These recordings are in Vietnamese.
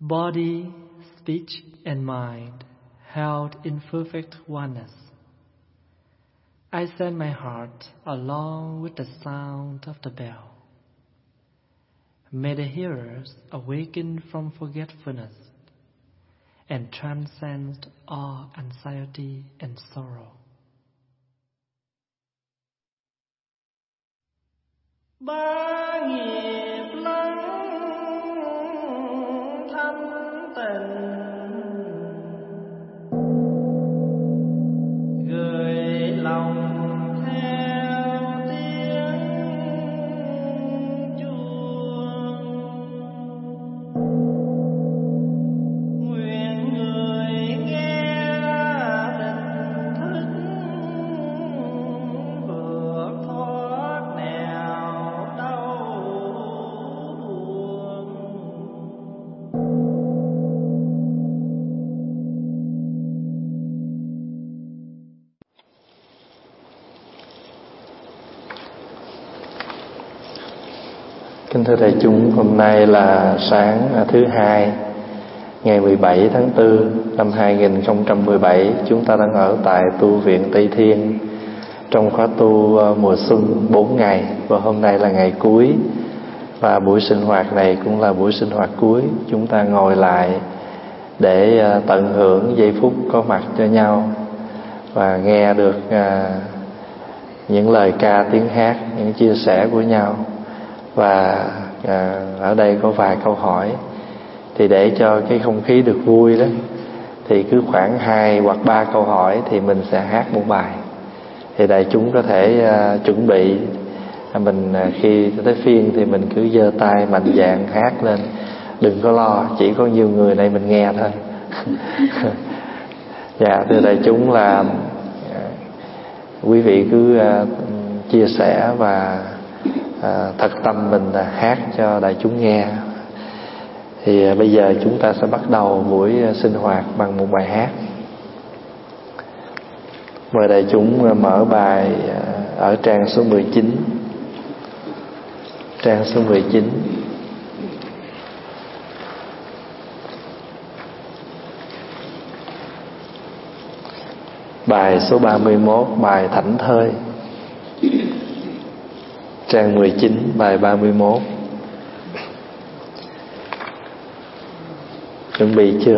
body, speech, and mind held in perfect oneness. I send my heart along with the sound of the bell. May the hearers awaken from forgetfulness and transcend all anxiety and sorrow. Ba nghiệp lắng thanh tịnh, gửi lòng theo tiếng chuông. Nguyện người nghe định thức vượt thoát nẻo đau buồn. Kính thưa đại chúng, hôm nay là sáng thứ Hai, ngày 17 tháng 4 năm 2017. Chúng ta đang ở tại tu viện Tây Thiên trong khóa tu mùa xuân 4 ngày, và hôm nay là ngày cuối. Và buổi sinh hoạt này cũng là buổi sinh hoạt cuối. Chúng ta ngồi lại để tận hưởng giây phút có mặt cho nhau và nghe được những lời ca tiếng hát, những chia sẻ của nhau. Và ở đây có vài câu hỏi, thì để cho cái không khí được vui đó, thì cứ khoảng 2 hoặc 3 câu hỏi thì mình sẽ hát một bài. Thì đại chúng có thể chuẩn bị, mình khi tới phiên thì mình cứ giơ tay mạnh dạn hát lên, đừng có lo, chỉ có nhiều người này mình nghe thôi. Dạ, thưa đại chúng, là quý vị cứ chia sẻ và thật tâm mình hát cho đại chúng nghe. Thì bây giờ chúng ta sẽ bắt đầu buổi sinh hoạt bằng một bài hát. Mời đại chúng mở bài ở trang số 19. Trang số 19. Bài số 31, bài Thảnh Thơi. Trang 19, bài 31. Chuẩn bị chưa?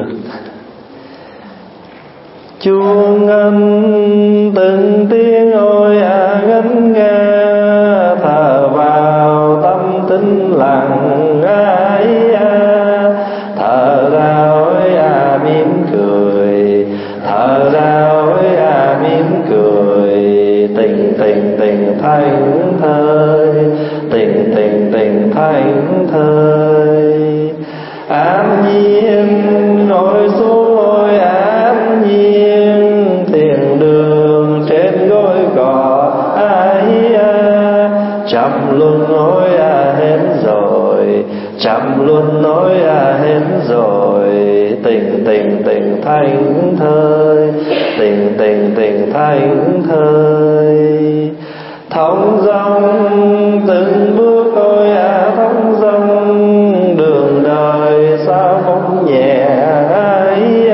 Chuông âm từng tiếng ôi ngân nga, thở vào tâm tĩnh lặng ai thở ra ôi mỉm cười, thở ra ôi mỉm cười. Tình tình tình thanh thơi, tình tình tình thanh thơi. An nhiên ngồi xuống ôi an nhiên, thiền đường trên gối cỏ ai chậm luôn ôi hết rồi, chậm luôn ôi hết rồi. Tình tình tình thanh thơi, tình tình tình thanh thơi. Thong dong từng bước ôi thong dong, đường đời sao không nhẹ ấy.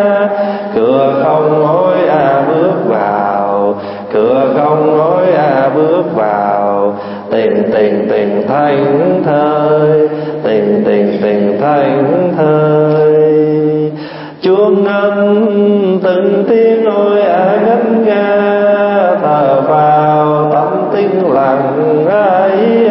Cửa không ôi bước vào, cửa không ôi bước vào. Tình tình tình thanh thơi, tình tình tình thanh thơi. Chuông ngân từng tiếng ôi ngân nga, thở vào tâm tĩnh lặng ấy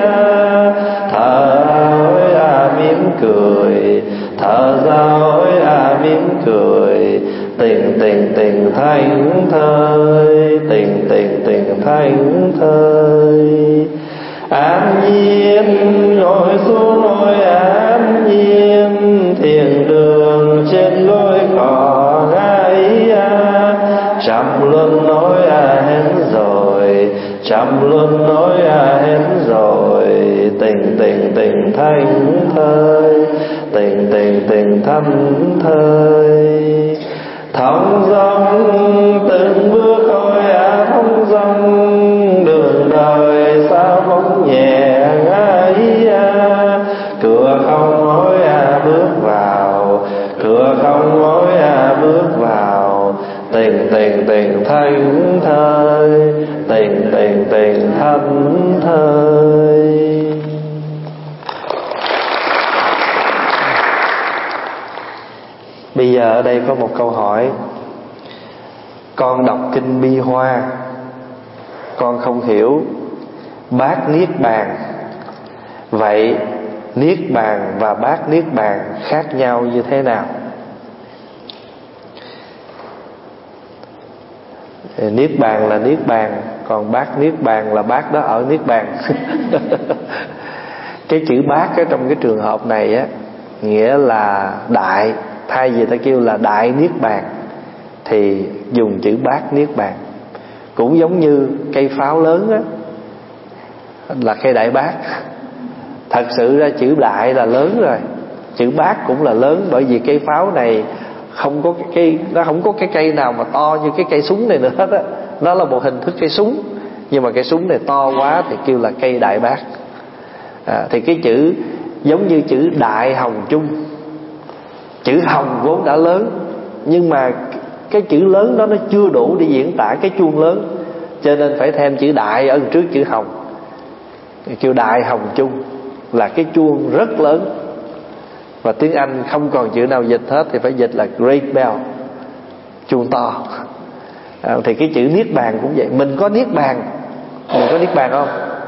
thở ôi mỉm cười, thở ra ôi mỉm cười. Tình tình tình thanh thơi, tình tình tình thanh thơi. An nhiên ngồi xuống ôi an nhiên, thiền đường trên gối cỏ ấy chậm luôn ôi hết rồi, chậm luôn ôi hết rồi. Tình tình tình thanh thơi, tình tình tình thanh thơi. Thong dong từng bước ôi thong dong, đường đời sao không nhẹ ấy. Cửa không ôi bước vào, tiền tiền thánh thơi, tiền tiền tiền thánh thơi. Bây giờ ở đây có một câu hỏi. Con đọc kinh Bi Hoa, con không hiểu bát niết bàn. Vậy niết bàn và bát niết bàn khác nhau như thế nào? Niết bàn là niết bàn, còn bát niết bàn là bát đó ở niết bàn. Cái chữ bát ở trong cái trường hợp này á, nghĩa là đại. Thay vì ta kêu là đại niết bàn thì dùng chữ bát niết bàn. Cũng giống như cây pháo lớn á, là cây đại bác. Thật sự ra chữ đại là lớn rồi, chữ bát cũng là lớn. Bởi vì cây pháo này không có nó không có cái cây nào mà to như cái cây súng này nữa hết á. Nó là một hình thức cây súng, nhưng mà cây súng này to quá thì kêu là cây đại bác. Thì cái chữ giống như chữ đại hồng chung. Chữ hồng vốn đã lớn, nhưng mà cái chữ lớn đó nó chưa đủ để diễn tả cái chuông lớn, cho nên phải thêm chữ đại ở trước chữ hồng. Kêu đại hồng chung là cái chuông rất lớn. Và tiếng Anh không còn chữ nào dịch hết thì phải dịch là great bell, chuông to. Thì cái chữ niết bàn cũng vậy. Mình có niết bàn. Mình có niết bàn không?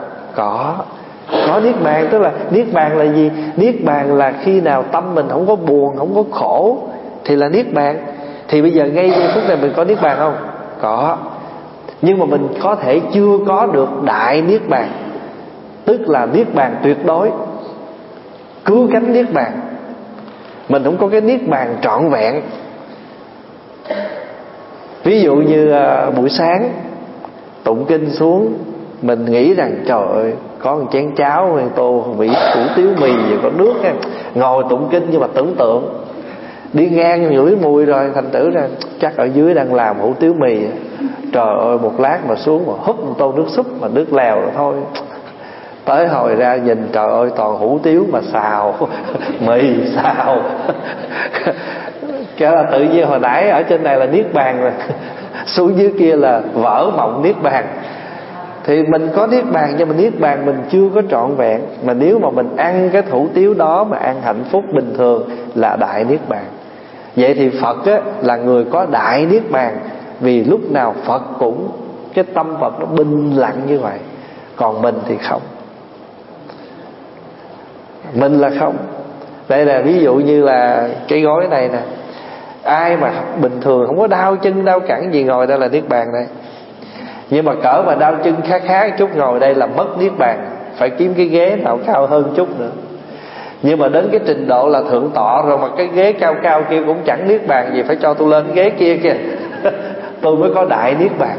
Có niết bàn. Tức là niết bàn là gì? Niết bàn là khi nào tâm mình không có buồn, không có khổ thì là niết bàn. Thì bây giờ ngay giây phút này mình có niết bàn không? Có. Nhưng mà mình có thể chưa có được đại niết bàn, tức là niết bàn tuyệt đối, cứu cánh niết bàn. Mình không có cái niết bàn trọn vẹn. Ví dụ như buổi sáng tụng kinh xuống, mình nghĩ rằng trời ơi, có một chén cháo, một tô vị củ tiếu mì và có nước ha. Ngồi tụng kinh nhưng mà tưởng tượng đi ngang ngửi mùi rồi, thành tử ra chắc ở dưới đang làm hủ tiếu mì. Trời ơi, một lát mà xuống mà húp một tô nước súp mà nước lèo rồi thôi. Tới hồi ra nhìn trời ơi toàn hủ tiếu mà xào mì xào. Cái là tự nhiên hồi nãy ở trên này là niết bàn rồi, xuống dưới kia là vỡ mộng niết bàn. Thì mình có niết bàn nhưng mà niết bàn mình chưa có trọn vẹn. Mà nếu mà mình ăn cái hủ tiếu đó mà ăn hạnh phúc bình thường là đại niết bàn. Vậy thì Phật á, là người có đại niết bàn, vì lúc nào Phật cũng cái tâm Phật nó bình lặng như vậy. Còn mình thì không. Mình là không. Đây là ví dụ như là cái gói này nè. Ai mà bình thường không có đau chân đau cẳng gì ngồi đây là niết bàn đây. Nhưng mà cỡ mà đau chân khá khá chút ngồi đây là mất niết bàn. Phải kiếm cái ghế nào cao hơn chút nữa. Nhưng mà đến cái trình độ là thượng tọa rồi mà cái ghế cao cao kia cũng chẳng niết bàn gì, phải cho tôi lên ghế kia kìa. Tôi mới có đại niết bàn.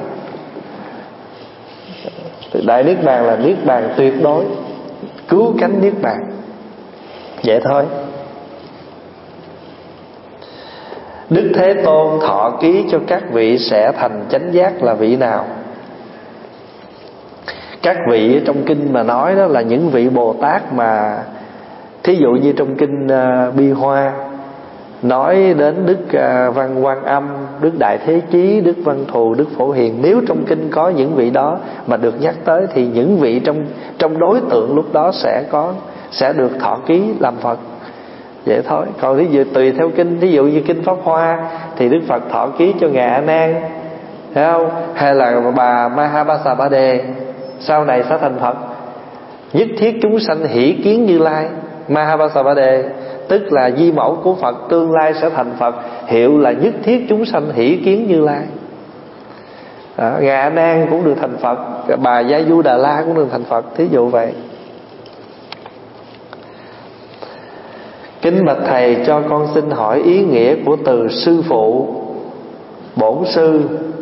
Đại niết bàn là niết bàn tuyệt đối, cứu cánh niết bàn. Vậy thôi. Đức Thế Tôn thọ ký cho các vị sẽ thành chánh giác là vị nào? Các vị trong kinh mà nói đó là những vị Bồ Tát mà, thí dụ như trong kinh Bi Hoa nói đến Đức Văn Quan Âm, Đức Đại Thế Chí, Đức Văn Thù, Đức Phổ Hiền. Nếu trong kinh có những vị đó mà được nhắc tới thì những vị trong đối tượng lúc đó sẽ được thọ ký làm Phật. Vậy thôi. Còn ví dụ tùy theo kinh, ví dụ như kinh Pháp Hoa thì Đức Phật thọ ký cho Ngài A Nan, thấy không? Hay là bà Mahabasa Ba Đề sau này sẽ thành Phật. Nhất thiết chúng sanh hỷ kiến Như Lai, Mahabasa Ba Đề tức là di mẫu của Phật, tương lai sẽ thành Phật, hiệu là nhất thiết chúng sanh hỷ kiến Như Lai. Ngài A Nan cũng được thành Phật, bà Gia Du Đà La cũng được thành Phật, thí dụ vậy. Kính bạch thầy, cho con xin hỏi ý nghĩa của từ sư phụ, bổn sư,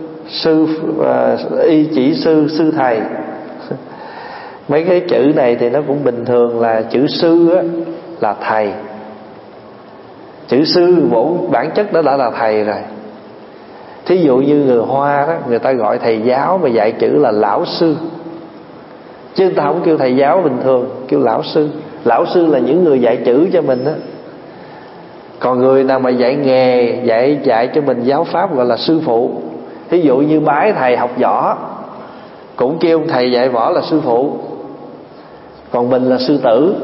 y chỉ sư, sư thầy. Mấy cái chữ này thì nó cũng bình thường, là chữ sư á, là thầy. Chữ sư vốn bản chất đó đã là thầy rồi. Thí dụ như người Hoa đó, người ta gọi thầy giáo mà dạy chữ là lão sư, chứ người ta không kêu thầy giáo bình thường, kêu lão sư. Lão sư là những người dạy chữ cho mình đó. Còn người nào mà dạy nghề, dạy cho mình giáo pháp gọi là sư phụ. Thí dụ như bái thầy học võ cũng kêu thầy dạy võ là sư phụ, còn mình là sư tử.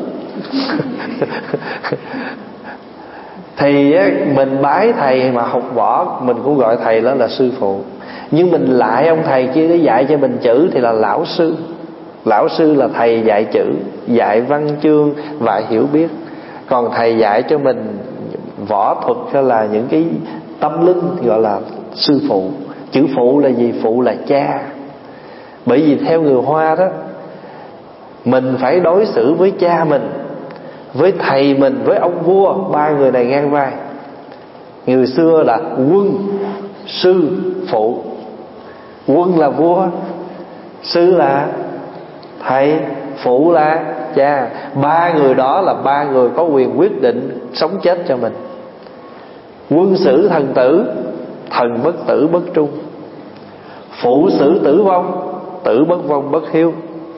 Thì mình bái thầy mà học võ mình cũng gọi thầy đó là sư phụ. Nhưng mình lại ông thầy kia để dạy cho mình chữ thì là lão sư. Lão sư là thầy dạy chữ, dạy văn chương và hiểu biết. Còn thầy dạy cho mình võ thuật hay là những cái tâm linh gọi là sư phụ. Chữ phụ là gì? Phụ là cha. Bởi vì theo người Hoa đó, mình phải đối xử với cha mình, với thầy mình, với ông vua, ba người này ngang vai. Người xưa là quân, sư, phụ. Quân là vua, sư là thầy, phụ là cha. Ba người đó là ba người có quyền quyết định sống chết cho mình. Quân xử thần tử, thần bất tử bất trung. Phụ xử tử vong, tử bất vong bất hiếu.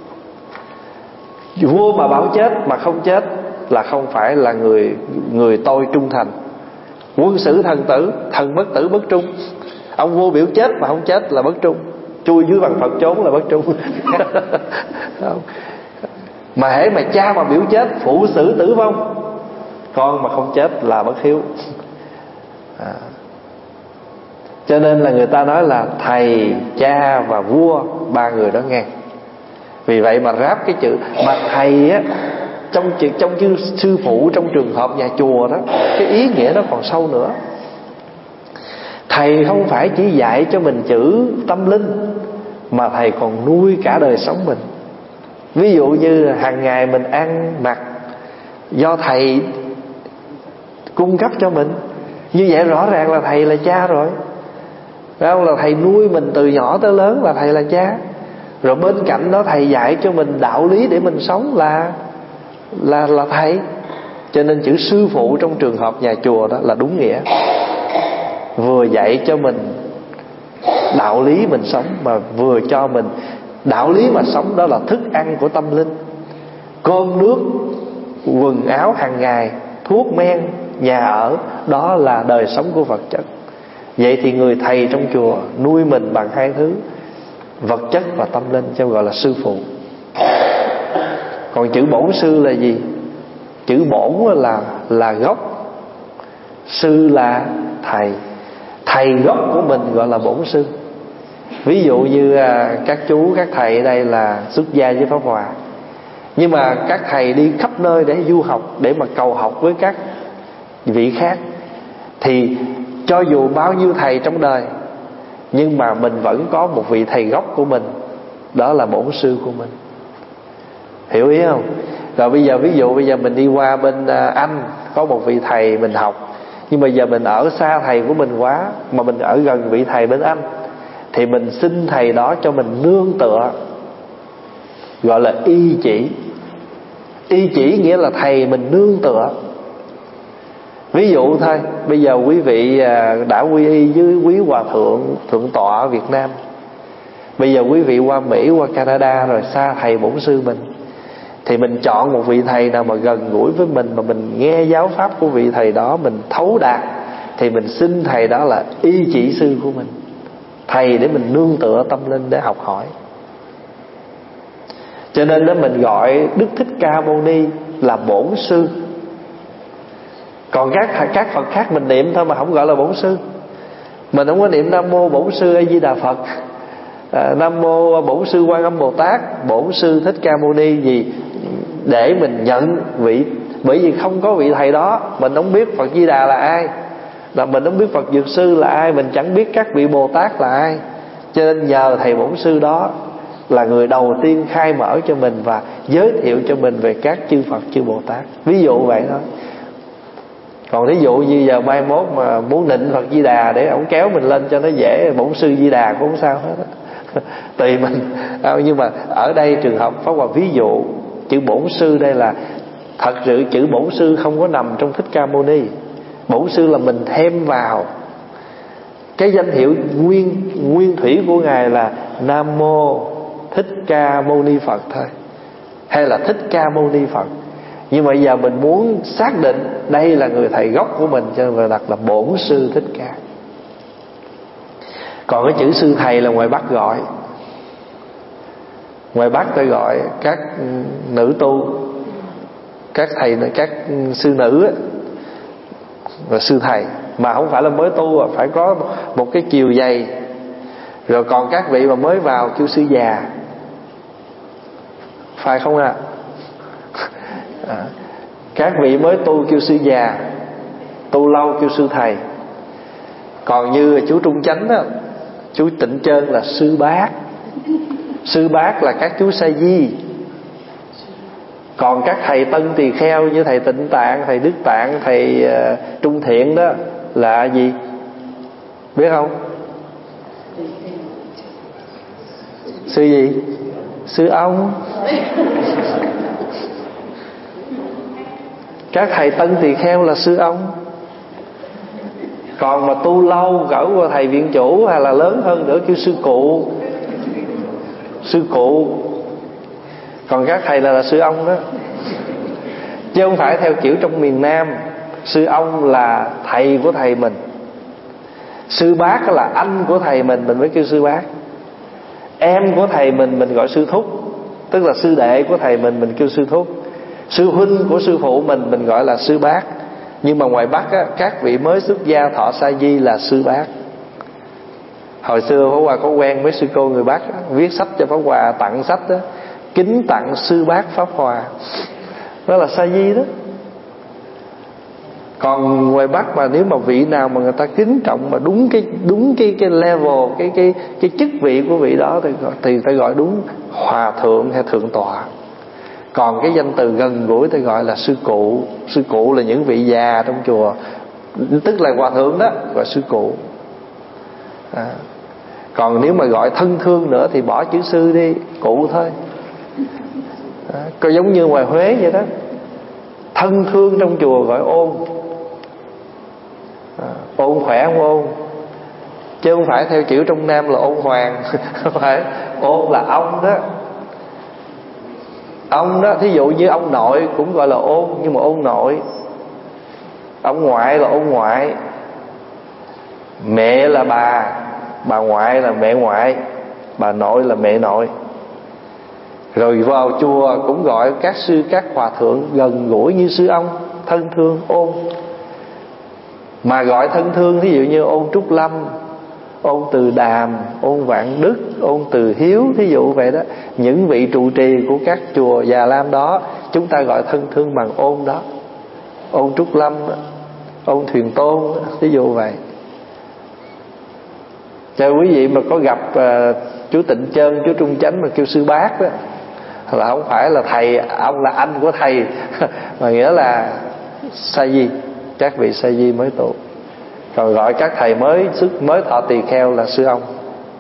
Vua mà bảo chết mà không chết là không phải là người tôi trung thành. Quân xử thần tử, thần bất tử bất trung. Ông vua biểu chết mà không chết là bất trung. Chui dưới bằng Phật trốn là bất trung. Mà hễ mà cha mà biểu chết, phụ xử tử vong, con mà không chết là bất hiếu. Cho nên là người ta nói là thầy, cha và vua, ba người đó ngang. Vì vậy mà ráp cái chữ mà thầy á, trong chữ sư phụ trong trường hợp nhà chùa đó, cái ý nghĩa nó còn sâu nữa. Thầy không phải chỉ dạy cho mình chữ tâm linh, mà thầy còn nuôi cả đời sống mình. Ví dụ như hàng ngày mình ăn mặc do thầy cung cấp cho mình, như vậy rõ ràng là thầy là cha rồi. Phải không? Là thầy nuôi mình từ nhỏ tới lớn là thầy là cha. Rồi bên cạnh đó thầy dạy cho mình đạo lý để mình sống là thầy. Cho nên chữ sư phụ trong trường hợp nhà chùa đó là đúng nghĩa. Vừa dạy cho mình đạo lý mình sống, mà vừa cho mình đạo lý mà sống đó là thức ăn của tâm linh. Cơm nước, quần áo hàng ngày, thuốc men, nhà ở, đó là đời sống của vật chất. Vậy thì người thầy trong chùa nuôi mình bằng hai thứ, vật chất và tâm linh, cho gọi là sư phụ. Còn chữ bổn sư là gì? Chữ bổn là gốc, sư là thầy. Thầy gốc của mình gọi là bổn sư. Ví dụ như các chú, các thầy ở đây là xuất gia với Pháp Hòa, nhưng mà các thầy đi khắp nơi để du học, để mà cầu học với các vị khác, thì cho dù bao nhiêu thầy trong đời, nhưng mà mình vẫn có một vị thầy gốc của mình, đó là bổn sư của mình. Hiểu ý không? Rồi bây giờ ví dụ bây giờ mình đi qua bên Anh, có một vị thầy mình học, nhưng mà giờ mình ở xa thầy của mình quá, mà mình ở gần vị thầy bên Anh, thì mình xin thầy đó cho mình nương tựa, gọi là y chỉ. Y chỉ nghĩa là thầy mình nương tựa. Ví dụ thôi, bây giờ quý vị đã quy y với quý hòa thượng tọa ở Việt Nam. Bây giờ quý vị qua Mỹ, qua Canada rồi, xa thầy bổn sư mình, thì mình chọn một vị thầy nào mà gần gũi với mình, mà mình nghe giáo pháp của vị thầy đó mình thấu đạt, thì mình xin thầy đó là y chỉ sư của mình, thầy để mình nương tựa tâm linh để học hỏi. Cho nên đó mình gọi Đức Thích Ca Mâu Ni là bổn sư. Còn các Phật khác mình niệm thôi mà không gọi là bổn sư. Mình không có niệm Nam Mô Bổn Sư A Di Đà Phật, Nam Mô Bổn Sư Quan Âm Bồ Tát, Bổn Sư Thích Ca Mâu Ni gì, để mình nhận vị. Bởi vì không có vị thầy đó, mình không biết Phật Di Đà là ai, là mình không biết Phật Dược Sư là ai, mình chẳng biết các vị Bồ Tát là ai. Cho nên nhờ thầy bổn sư đó là người đầu tiên khai mở cho mình và giới thiệu cho mình về các chư Phật chư Bồ Tát. Ví dụ vậy thôi. Còn ví dụ như giờ mai mốt mà muốn nịnh Phật Di Đà để ổng kéo mình lên cho nó dễ, bổn sư Di Đà cũng không sao hết. Tùy mình. Nhưng mà ở đây trường hợp Pháp Hòa ví dụ chữ bổn sư đây là thật sự chữ bổn sư không có nằm trong Thích Ca Mâu Ni. Bổn sư là mình thêm vào. Cái danh hiệu nguyên thủy của Ngài là Nam Mô Thích Ca Mâu Ni Phật thôi, hay là Thích Ca Mâu Ni Phật. Nhưng mà giờ mình muốn xác định đây là người thầy gốc của mình, cho nên đặt là bổn sư Thích Ca. Còn cái chữ sư thầy là ngoài Bắc gọi. Ngoài Bắc tôi gọi các nữ tu, các thầy, các sư nữ á, là sư thầy. Mà không phải là mới tu, phải có một cái chiều dày. Rồi còn các vị mà mới vào kêu sư già, phải không ạ? Các vị mới tu kêu sư già, tu lâu kêu sư thầy. Còn như chú Trung Chánh đó, chú Tịnh Trơn là sư bác. Sư bác là các chú Sa Di. Còn các thầy Tân Tỳ Kheo như thầy Tịnh Tạng, thầy Đức Tạng, thầy Trung Thiện đó là gì? Biết không? Sư gì? Sư ông. Các thầy Tân Tỳ Kheo là sư ông. Còn mà tu lâu gỡ qua thầy viện chủ hay là lớn hơn nữa kêu sư cụ. Sư cụ. Còn các thầy là sư ông đó. Chứ không phải theo kiểu trong miền Nam, sư ông là thầy của thầy mình, sư bác là anh của thầy mình mới kêu sư bác. Em của thầy mình gọi sư thúc, tức là sư đệ của thầy mình kêu sư thúc. Sư huynh của sư phụ mình gọi là sư bác. Nhưng mà ngoài Bắc á, các vị mới xuất gia thọ sa di là sư bác. Hồi xưa Pháp Hòa có quen với sư cô người Bắc á, viết sách cho Pháp Hòa, tặng sách đó, kính tặng sư bác Pháp Hòa, đó là sa di đó. Còn ngoài Bắc mà nếu mà vị nào mà người ta kính trọng mà đúng cái level, cái chức vị của vị đó thì ta gọi đúng hòa thượng hay thượng tọa. Còn cái danh từ gần gũi ta gọi là sư cụ. Sư cụ là những vị già trong chùa, tức là hòa thượng đó, gọi sư cụ. Còn nếu mà gọi thân thương nữa thì bỏ chữ sư đi, cụ thôi. Có giống như ngoài Huế vậy đó, thân thương trong chùa gọi ôn. Ôn khỏe không ôn, chứ không phải theo kiểu trong Nam là ôn hoàng. Không phải, ôn là ông đó. Ông đó, thí dụ như ông nội cũng gọi là ôn, nhưng mà ôn nội. Ông ngoại là ôn ngoại. Mẹ là bà ngoại là mẹ ngoại, bà nội là mẹ nội. Rồi vào chùa cũng gọi các sư, các hòa thượng gần gũi như sư ông, thân thương, ôn. Mà gọi thân thương thí dụ như ôn Trúc Lâm, ôn Từ Đàm, ôn Vạn Đức, ôn Từ Hiếu, thí dụ vậy đó. Những vị trụ trì của các chùa Già Lam đó chúng ta gọi thân thương bằng ôn đó. Ôn Trúc Lâm đó, ôn Thuyền Tôn đó, thí dụ vậy. Cho quý vị mà có gặp chú Tịnh Trơn, chú Trung Chánh mà kêu sư bác đó, là không phải là thầy, ông là anh của thầy, mà nghĩa là sa di, các vị sa di mới tu. Còn gọi các thầy mới thọ tỳ kheo là sư ông.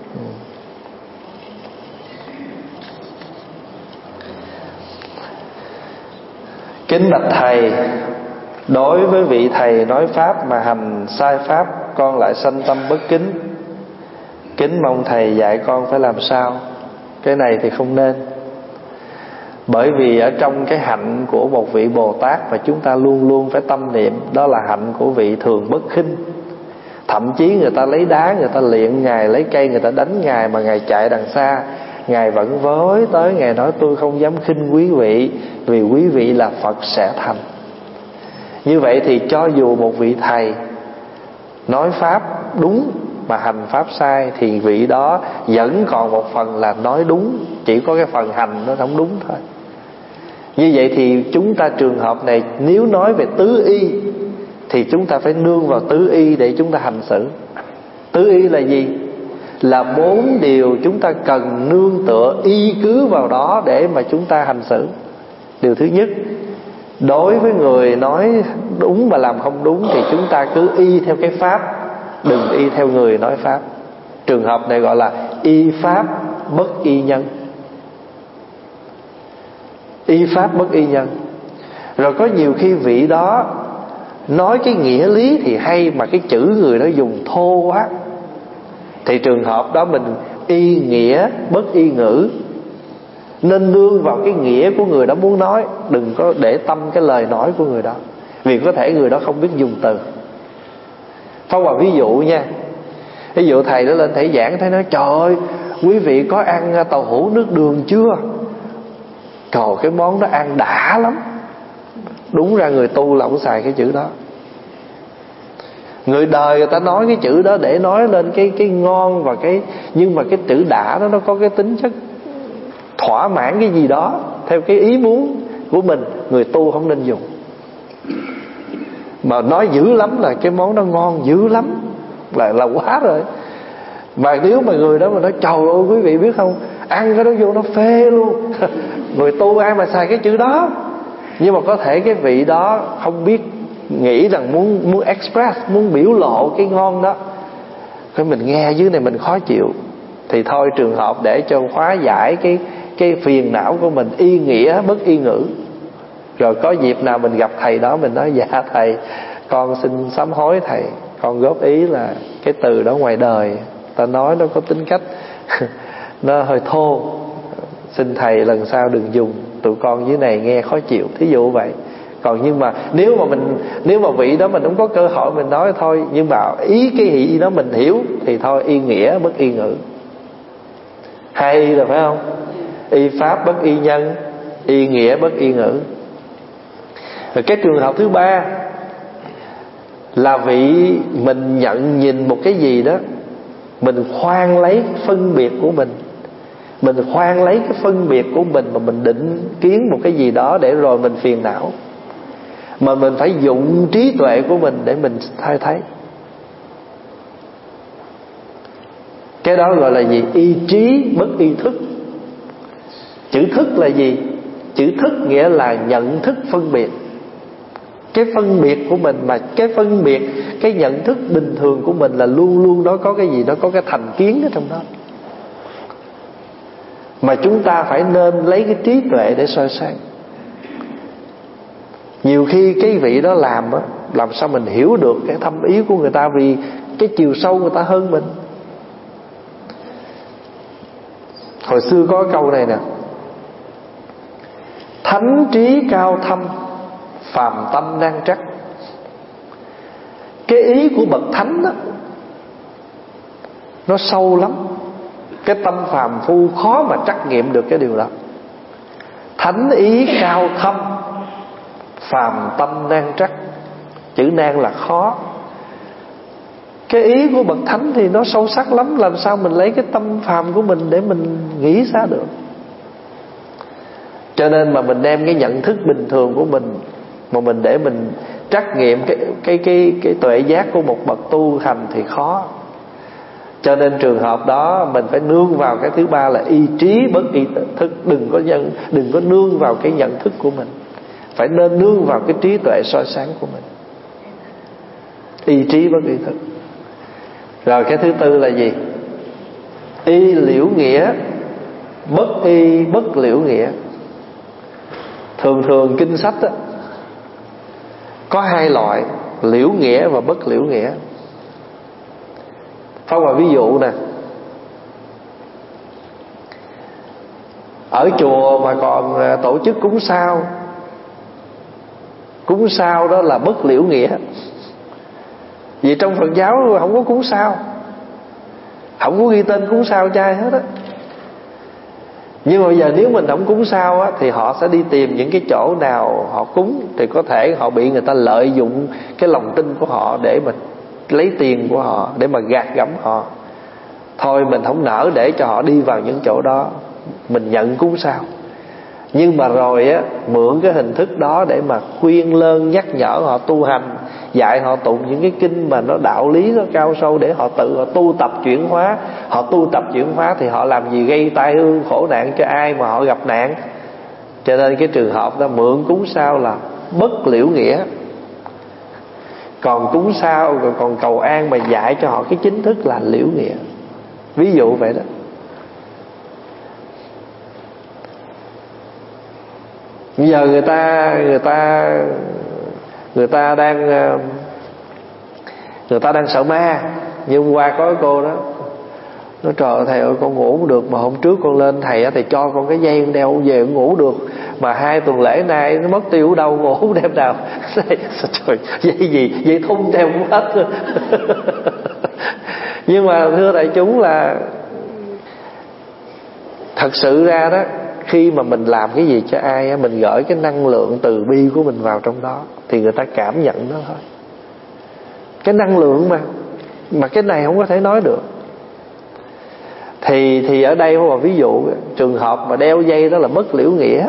Kính bạch thầy, đối với vị thầy nói pháp mà hành sai pháp, con lại sanh tâm bất kính. Kính mong thầy dạy con phải làm sao. Cái này thì không nên. Bởi vì ở trong cái hạnh của một vị Bồ Tát mà chúng ta luôn luôn phải tâm niệm, đó là hạnh của vị thường bất khinh. Thậm chí người ta lấy đá, người ta liệng Ngài, lấy cây người ta đánh Ngài, mà Ngài chạy đằng xa, Ngài vẫn với tới, Ngài nói tôi không dám khinh quý vị, vì quý vị là Phật sẽ thành. Như vậy thì cho dù một vị thầy nói pháp đúng mà hành pháp sai, thì vị đó vẫn còn một phần là nói đúng, chỉ có cái phần hành nó không đúng thôi. Như vậy thì chúng ta trường hợp này, nếu nói về tứ y thì chúng ta phải nương vào tứ y để chúng ta hành xử. Tứ y là gì? Là 4 điều chúng ta cần nương tựa y cứ vào đó để mà chúng ta hành xử. Điều thứ nhất, đối với người nói đúng mà làm không đúng thì chúng ta cứ y theo cái pháp, đừng y theo người nói pháp. Trường hợp này gọi là y pháp bất y nhân. Y pháp bất y nhân. Rồi có nhiều khi vị đó nói cái nghĩa lý thì hay, mà cái chữ người đó dùng thô quá, thì trường hợp đó mình y nghĩa bất y ngữ. Nên nương vào cái nghĩa của người đó muốn nói, đừng có để tâm cái lời nói của người đó, vì có thể người đó không biết dùng từ. Pháp Hòa ví dụ nha, Ví dụ thầy nó lên thầy giảng, thầy nói trời ơi quý vị có ăn tàu hũ nước đường chưa? Trời, cái món đó ăn đã lắm. Đúng ra người tu là không xài cái chữ đó. Người đời người ta nói cái chữ đó để nói lên cái ngon và cái, nhưng mà cái chữ đã đó nó có cái tính chất thỏa mãn cái gì đó theo cái ý muốn của mình. Người tu không nên dùng. Mà nói dữ lắm là cái món đó ngon dữ lắm là quá rồi. Mà nếu mà người đó mà nói trời ơi quý vị biết không, ăn cái đó vô nó phê luôn. Người tu ai mà xài cái chữ đó. Nhưng mà có thể cái vị đó không biết, nghĩ rằng muốn express, muốn biểu lộ cái ngon đó, cái mình nghe dưới này mình khó chịu, thì thôi trường hợp để cho hóa giải cái phiền não của mình, y nghĩa bất y ngữ. Rồi có dịp nào mình gặp thầy đó, mình nói dạ thầy, con xin sám hối thầy, con góp ý là cái từ đó ngoài đời ta nói nó có tính cách nó hơi thô, xin thầy lần sau đừng dùng, tụi con dưới này nghe khó chịu, thí dụ vậy. Còn nhưng mà nếu mà vị đó mình không có cơ hội mình nói thôi, nhưng mà ý cái ý đó mình hiểu thì thôi, y nghĩa bất y ngữ. Hay rồi phải không? Y pháp bất y nhân, y nghĩa bất y ngữ. Rồi cái trường hợp thứ ba là vị mình nhận nhìn một cái gì đó, mình khoan lấy phân biệt của mình. Mình khoan lấy cái phân biệt của mình mà mình định kiến một cái gì đó để rồi mình phiền não. Mà mình phải dụng trí tuệ của mình để mình thay thấy. Cái đó gọi là gì? Y trí bất y thức. Chữ thức là gì? Chữ thức nghĩa là nhận thức phân biệt. Cái phân biệt của mình, mà cái phân biệt, cái nhận thức bình thường của mình là luôn luôn đó có cái gì đó, có cái thành kiến ở trong đó. Mà chúng ta phải nên lấy cái trí tuệ để soi sáng. Nhiều khi cái vị đó làm sao mình hiểu được cái thâm ý của người ta, vì cái chiều sâu người ta hơn mình. Hồi xưa có câu này nè: thánh trí cao thâm, phàm tâm nan trắc. Cái ý của bậc thánh đó nó sâu lắm, cái tâm phàm phu khó mà trắc nghiệm được cái điều đó. Thánh ý cao thâm, phàm tâm nan trắc. Chữ nan là khó. Cái ý của bậc thánh thì nó sâu sắc lắm, làm sao mình lấy cái tâm phàm của mình để mình nghĩ ra được. Cho nên mà mình đem cái nhận thức bình thường của mình mà mình để mình trắc nghiệm cái tuệ giác của một bậc tu hành thì khó. Cho nên trường hợp đó mình phải nương vào cái thứ ba là y trí bất y thức. Đừng có nương vào cái nhận thức của mình, phải nên nương vào cái trí tuệ soi sáng của mình. Y trí bất y thức. Rồi cái thứ tư là gì? Y liễu nghĩa bất y bất liễu nghĩa. Thường kinh sách đó, có hai loại, liễu nghĩa và bất liễu nghĩa. Phá hoài ví dụ nè, ở chùa mà còn tổ chức cúng sao. Cúng sao đó là bất liễu nghĩa. Vì trong Phật giáo không có cúng sao, không có ghi tên cúng sao trai hết á. Nhưng mà bây giờ nếu mình không cúng sao á, thì họ sẽ đi tìm những cái chỗ nào họ cúng, thì có thể họ bị người ta lợi dụng cái lòng tin của họ để mà lấy tiền của họ, để mà gạt gẫm họ. Thôi mình không nỡ để cho họ đi vào những chỗ đó, mình nhận cúng sao. Nhưng mà rồi á, mượn cái hình thức đó để mà khuyên lơn nhắc nhở họ tu hành, dạy họ tụng những cái kinh mà nó đạo lý nó cao sâu để họ tự họ tu tập chuyển hóa. Họ tu tập chuyển hóa thì họ làm gì gây tai ương khổ nạn cho ai mà họ gặp nạn. Cho nên cái trường hợp đó mượn cúng sao là bất liễu nghĩa. Còn cúng sao rồi còn cầu an mà dạy cho họ cái chính thức là liễu nghĩa. Ví dụ vậy đó. Bây giờ người ta đang sợ ma. Nhưng hôm qua có cái cô đó nói trời ơi thầy ơi con ngủ không được, mà hôm trước con lên thầy cho con cái dây con đeo về con ngủ được, mà 2 tuần lễ nay nó mất tiêu ở đâu, ngủ không đêm nào. Trời, dây gì, dây thun theo cũng hết. Nhưng mà thưa đại chúng là thật sự ra đó, khi mà mình làm cái gì cho ai á, mình gửi cái năng lượng từ bi của mình vào trong đó thì người ta cảm nhận nó thôi. Cái năng lượng mà cái này không có thể nói được. Thì ở đây là ví dụ trường hợp mà đeo dây đó là mất liễu nghĩa,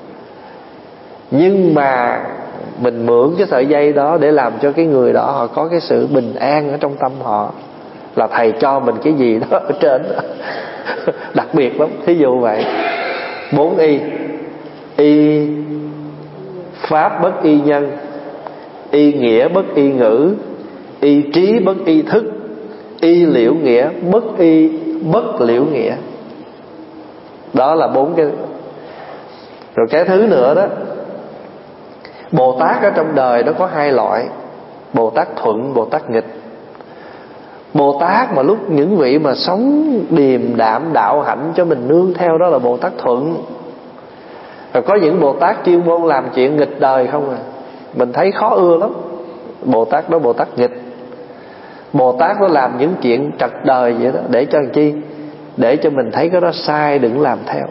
nhưng mà mình mượn cái sợi dây đó để làm cho cái người đó họ có cái sự bình an ở trong tâm họ, là thầy cho mình cái gì đó ở trên đó. Đặc biệt lắm. Thí dụ vậy, 4 y: y pháp bất y nhân, y nghĩa bất y ngữ, y trí bất y thức, y liễu nghĩa bất liễu nghĩa. Đó là 4 cái. Rồi cái thứ nữa đó, Bồ Tát ở trong đời nó có 2 loại: Bồ Tát thuận, Bồ Tát nghịch. Bồ Tát mà lúc những vị mà sống điềm đạm đạo hạnh cho mình nương theo, đó là Bồ Tát thuận. Rồi có những Bồ Tát chuyên môn làm chuyện nghịch đời không à, mình thấy khó ưa lắm. Bồ Tát đó Bồ Tát nghịch. Bồ Tát nó làm những chuyện trật đời vậy đó, để cho làm chi? Để cho mình thấy cái đó sai, đừng làm theo.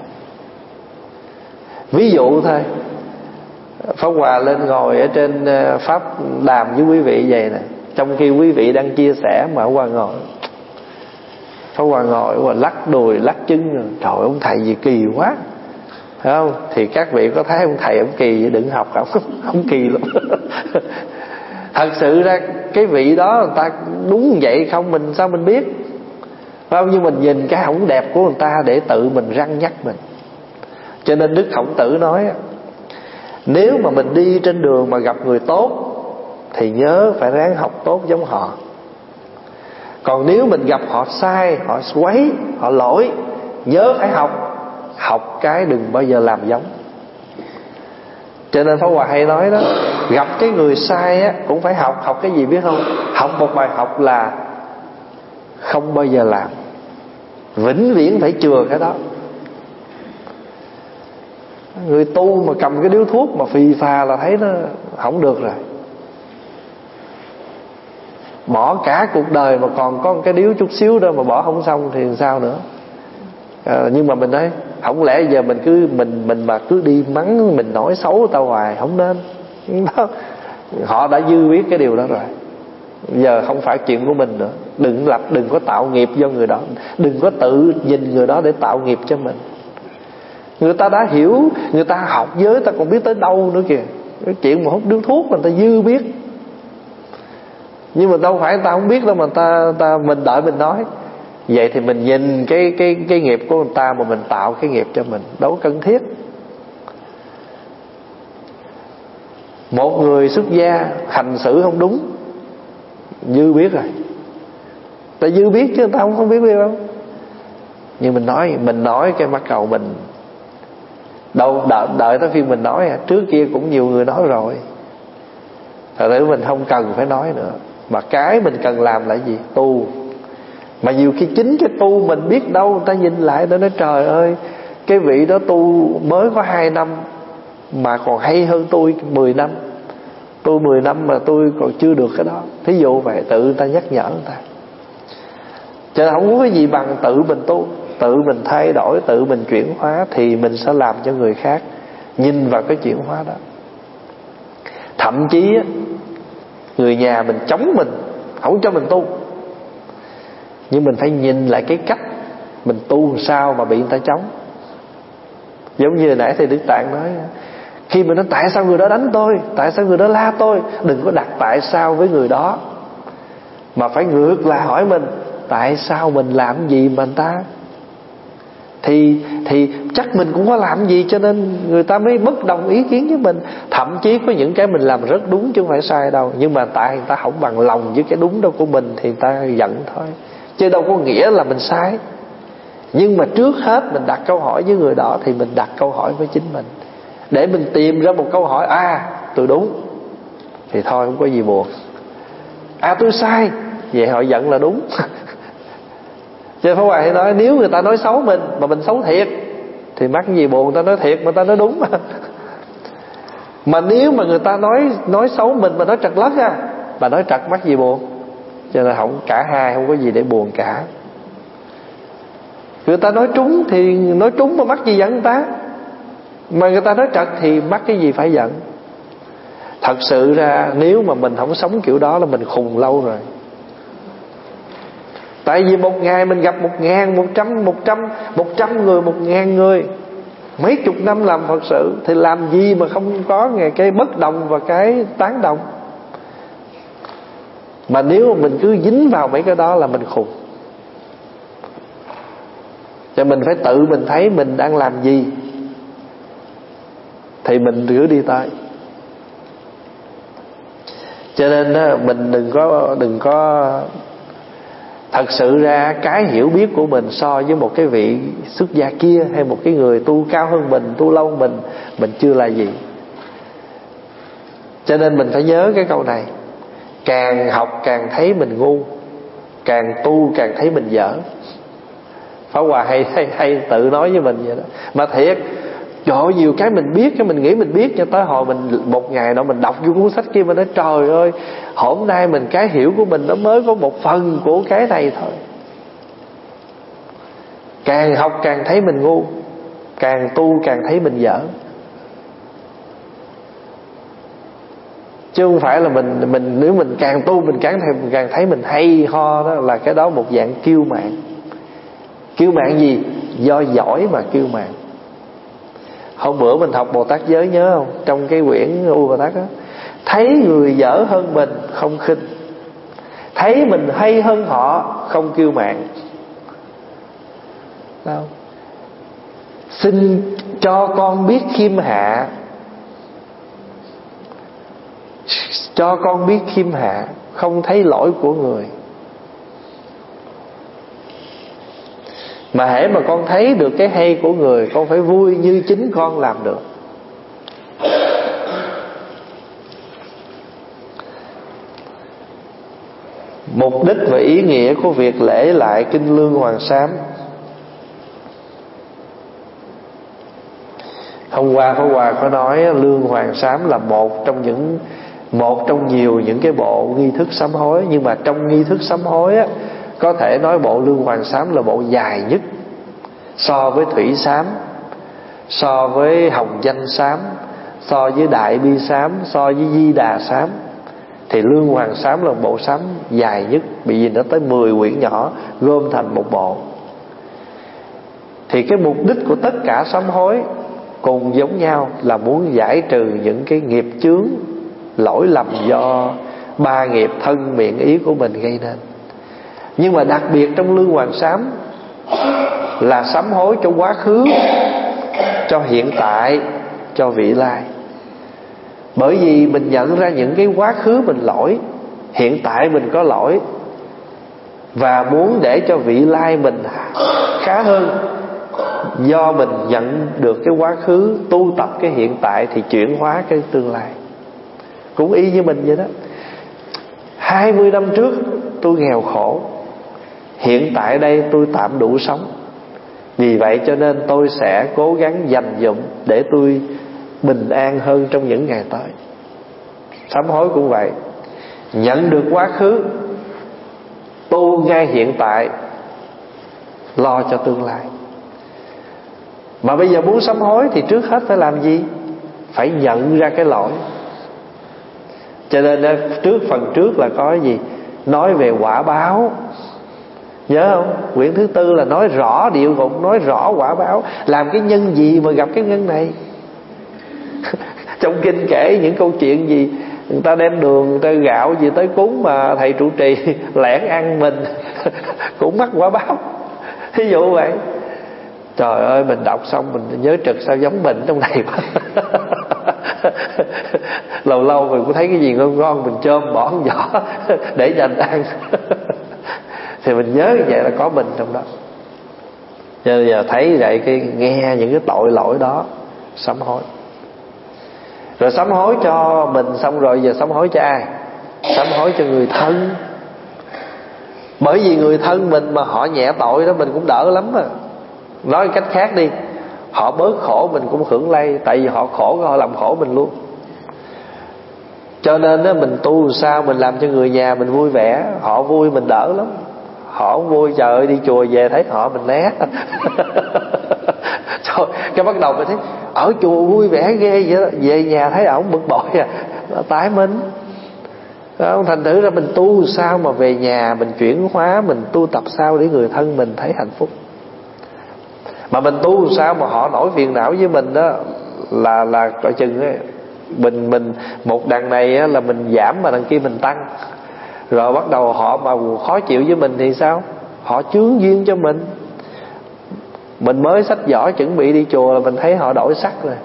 Ví dụ thôi, Pháp Hòa lên ngồi ở trên Pháp đàm với quý vị vậy nè, trong khi quý vị đang chia sẻ mà Pháp Hòa ngồi, Pháp Hòa ngồi và lắc đùi lắc chân. Trời ơi, ông thầy gì kỳ quá, phải không? Thì các vị có thấy ông thầy ông kỳ vậy đừng học không? Ông kỳ lắm. Thật sự ra cái vị đó người ta đúng vậy không, mình sao mình biết, phải không? Nhưng mình nhìn cái hổng đẹp của người ta để tự mình răn nhắc mình. Cho nên Đức Khổng Tử nói, nếu mà mình đi trên đường mà gặp người tốt thì nhớ phải ráng học tốt giống họ. Còn nếu mình gặp họ sai, họ quấy, họ lỗi, nhớ phải học cái đừng bao giờ làm giống. Cho nên Pháp Hòa hay nói đó, gặp cái người sai á cũng phải học cái gì biết không? Học một bài học là không bao giờ làm, vĩnh viễn phải chừa cái đó. Người tu mà cầm cái điếu thuốc mà phì phà là thấy nó không được rồi. Bỏ cả cuộc đời mà còn có cái điếu chút xíu đó mà bỏ không xong thì sao nữa. Nhưng mà mình nói không lẽ giờ mình cứ mình mà cứ đi mắng, mình nói xấu tao hoài, không nên đó. Họ đã dư biết cái điều đó rồi, giờ không phải chuyện của mình nữa. Đừng có tạo nghiệp do người đó, đừng có tự nhìn người đó để tạo nghiệp cho mình. Người ta đã hiểu, người ta học giới, ta còn biết tới đâu nữa kìa. Cái chuyện mà hút điếu thuốc mà người ta dư biết. Nhưng mà đâu phải người ta không biết đâu mà mình đợi mình nói. Vậy thì mình nhìn cái nghiệp của người ta mà mình tạo cái nghiệp cho mình, đâu cần thiết. Một người xuất gia hành xử không đúng, dư biết rồi. Ta dư biết chứ người ta không biết đâu. Nhưng mình nói cái bắt đầu mình đâu đợi tới phiên mình nói. Trước kia cũng nhiều người nói rồi, thật ra mình không cần phải nói nữa. Mà cái mình cần làm là gì? Tu. Mà nhiều khi chính cái tu mình biết đâu, người ta nhìn lại nó nói trời ơi, cái vị đó tu mới có 2 năm mà còn hay hơn tôi 10 năm. Tôi 10 năm mà tôi còn chưa được cái đó. Thí dụ vậy, tự người ta nhắc nhở người ta. Cho nên không có cái gì bằng tự mình tu, tự mình thay đổi, tự mình chuyển hóa, thì mình sẽ làm cho người khác nhìn vào cái chuyển hóa đó. Thậm chí người nhà mình chống mình, không cho mình tu, nhưng mình phải nhìn lại cái cách mình tu làm sao mà bị người ta chống. Giống như nãy thầy Đức Tạng nói, khi mình nói tại sao người đó đánh tôi, tại sao người đó la tôi, đừng có đặt tại sao với người đó, mà phải ngược lại hỏi mình tại sao mình làm gì mà người ta thì chắc mình cũng có làm gì cho nên người ta mới bất đồng ý kiến với mình. Thậm chí có những cái mình làm rất đúng chứ không phải sai đâu, nhưng mà tại người ta không bằng lòng với cái đúng đó của mình thì người ta giận thôi, chứ đâu có nghĩa là mình sai. Nhưng mà trước hết mình đặt câu hỏi với người đó thì mình đặt câu hỏi với chính mình, để mình tìm ra một câu hỏi. Tôi đúng thì thôi không có gì buồn. Tôi sai, vậy họ giận là đúng. Chứ Pháp Hòa hay nói, nếu người ta nói xấu mình mà mình xấu thiệt thì mắc gì buồn, người ta nói thiệt mà người ta nói đúng mà. Mà nếu mà người ta nói xấu mình mà nói trật lất mà nói trật mắc gì buồn. Cho nên cả hai không có gì để buồn cả. Người ta nói trúng thì nói trúng mà mắc gì giận người ta, mà người ta nói trật thì mắc cái gì phải giận. Thật sự ra nếu mà mình không sống kiểu đó là mình khùng lâu rồi. Tại vì một ngày mình gặp 1.000, 100 người, 1.000 người, mấy chục năm làm Phật sự, thì làm gì mà không có cái bất đồng và cái tán đồng. Mà nếu mà mình cứ dính vào mấy cái đó là mình khùng. Cho mình phải tự mình thấy mình đang làm gì thì mình cứ đi tới. Cho nên mình đừng có thật sự ra cái hiểu biết của mình so với một cái vị xuất gia kia, hay một cái người tu cao hơn mình, tu lâu hơn mình chưa là gì. Cho nên mình phải nhớ cái câu này: càng học càng thấy mình ngu, càng tu càng thấy mình dở. Pháp Hòa hay tự nói với mình vậy đó. Mà thiệt, trời ơi, nhiều cái mình biết, cái mình nghĩ mình biết, cho tới hồi mình một ngày đó mình đọc vô cuốn sách kia, mình nói trời ơi, hôm nay mình cái hiểu của mình nó mới có một phần của cái này thôi. Càng học càng thấy mình ngu, càng tu càng thấy mình dở. Chứ không phải là mình nếu mình càng tu mình càng thấy mình hay ho, đó là cái đó một dạng kiêu mạn. Kiêu mạn gì? Do giỏi mà kiêu mạn. Hôm bữa mình học Bồ Tát Giới nhớ không? Trong cái quyển U Bồ Tát đó, thấy người dở hơn mình không khinh, thấy mình hay hơn họ không kiêu mạn. Đâu? Xin cho con biết khiêm hạ, cho con biết khiêm hạ, không thấy lỗi của người. Mà hễ mà con thấy được cái hay của người, con phải vui như chính con làm được. Mục đích và ý nghĩa của việc lễ lại Kinh Lương Hoàng Sám. Hôm qua Pháp Hòa có nói Lương Hoàng Sám là một trong nhiều những cái bộ nghi thức sám hối. Nhưng mà trong nghi thức sám hối á, có thể nói bộ Lương Hoàng Sám là bộ dài nhất. So với Thủy Sám, so với Hồng Danh Sám, so với Đại Bi Sám, so với Di Đà Sám, thì Lương Hoàng Sám là bộ sám dài nhất, bởi vì nó tới 10 quyển nhỏ gom thành một bộ. Thì cái mục đích của tất cả sám hối cùng giống nhau là muốn giải trừ những cái nghiệp chướng, lỗi lầm do 3 nghiệp thân miệng ý của mình gây nên. Nhưng mà đặc biệt trong Lương Hoàng Sám là sám hối cho quá khứ, cho hiện tại, cho vị lai. Bởi vì mình nhận ra những cái quá khứ mình lỗi, hiện tại mình có lỗi, và muốn để cho vị lai mình khá hơn, do mình nhận được cái quá khứ, tu tập cái hiện tại thì chuyển hóa cái tương lai. Cũng y như mình vậy đó. 20 năm trước tôi nghèo khổ, hiện tại đây tôi tạm đủ sống. Vì vậy cho nên tôi sẽ cố gắng dành dụm để tôi bình an hơn trong những ngày tới. Sám hối cũng vậy. Nhận được quá khứ, tu ngay hiện tại, lo cho tương lai. Mà bây giờ muốn sám hối thì trước hết phải làm gì? Phải nhận ra cái lỗi. Cho nên phần trước là có cái gì? Nói về quả báo. Nhớ không? Quyển thứ 4 là nói rõ địa ngục, nói rõ quả báo. Làm cái nhân gì mà gặp cái nhân này? Trong kinh kể những câu chuyện gì? Người ta đem đường, người ta gạo gì tới cúng mà thầy trụ trì lẻn ăn mình cũng mắc quả báo. Thí dụ vậy. Trời ơi, mình đọc xong mình nhớ trực sao giống mình trong này quá. Lâu lâu mình cũng thấy cái gì ngon ngon mình chôm bỏ một vỏ để dành ăn. Thì mình nhớ như vậy là có mình trong đó. Cho nên giờ thấy vậy cái nghe những cái tội lỗi đó, sám hối. Rồi sám hối cho mình xong rồi, giờ sám hối cho ai? Sám hối cho người thân. Bởi vì người thân mình mà họ nhẹ tội đó mình cũng đỡ lắm à. Nói cách khác đi, họ bớt khổ mình cũng hưởng lây. Tại vì họ khổ, họ làm khổ mình luôn. Cho nên đó, mình tu sao mình làm cho người nhà mình vui vẻ, họ vui mình đỡ lắm. Họ không vui, trời ơi, đi chùa về thấy họ mình né. Trời, cái bắt đầu mình thấy ở chùa vui vẻ ghê vậy đó, về nhà thấy ổng bực bội à, tái minh. Thành thử ra mình tu sao mà về nhà mình chuyển hóa, mình tu tập sao để người thân mình thấy hạnh phúc. Mà mình tu sao mà họ nổi phiền não với mình đó là coi chừng ấy, mình một đằng này á, là mình giảm mà đằng kia mình tăng. Rồi bắt đầu họ mà khó chịu với mình thì sao? Họ chướng duyên cho mình. Mình mới xách giỏ chuẩn bị đi chùa là mình thấy họ đổi sắc rồi.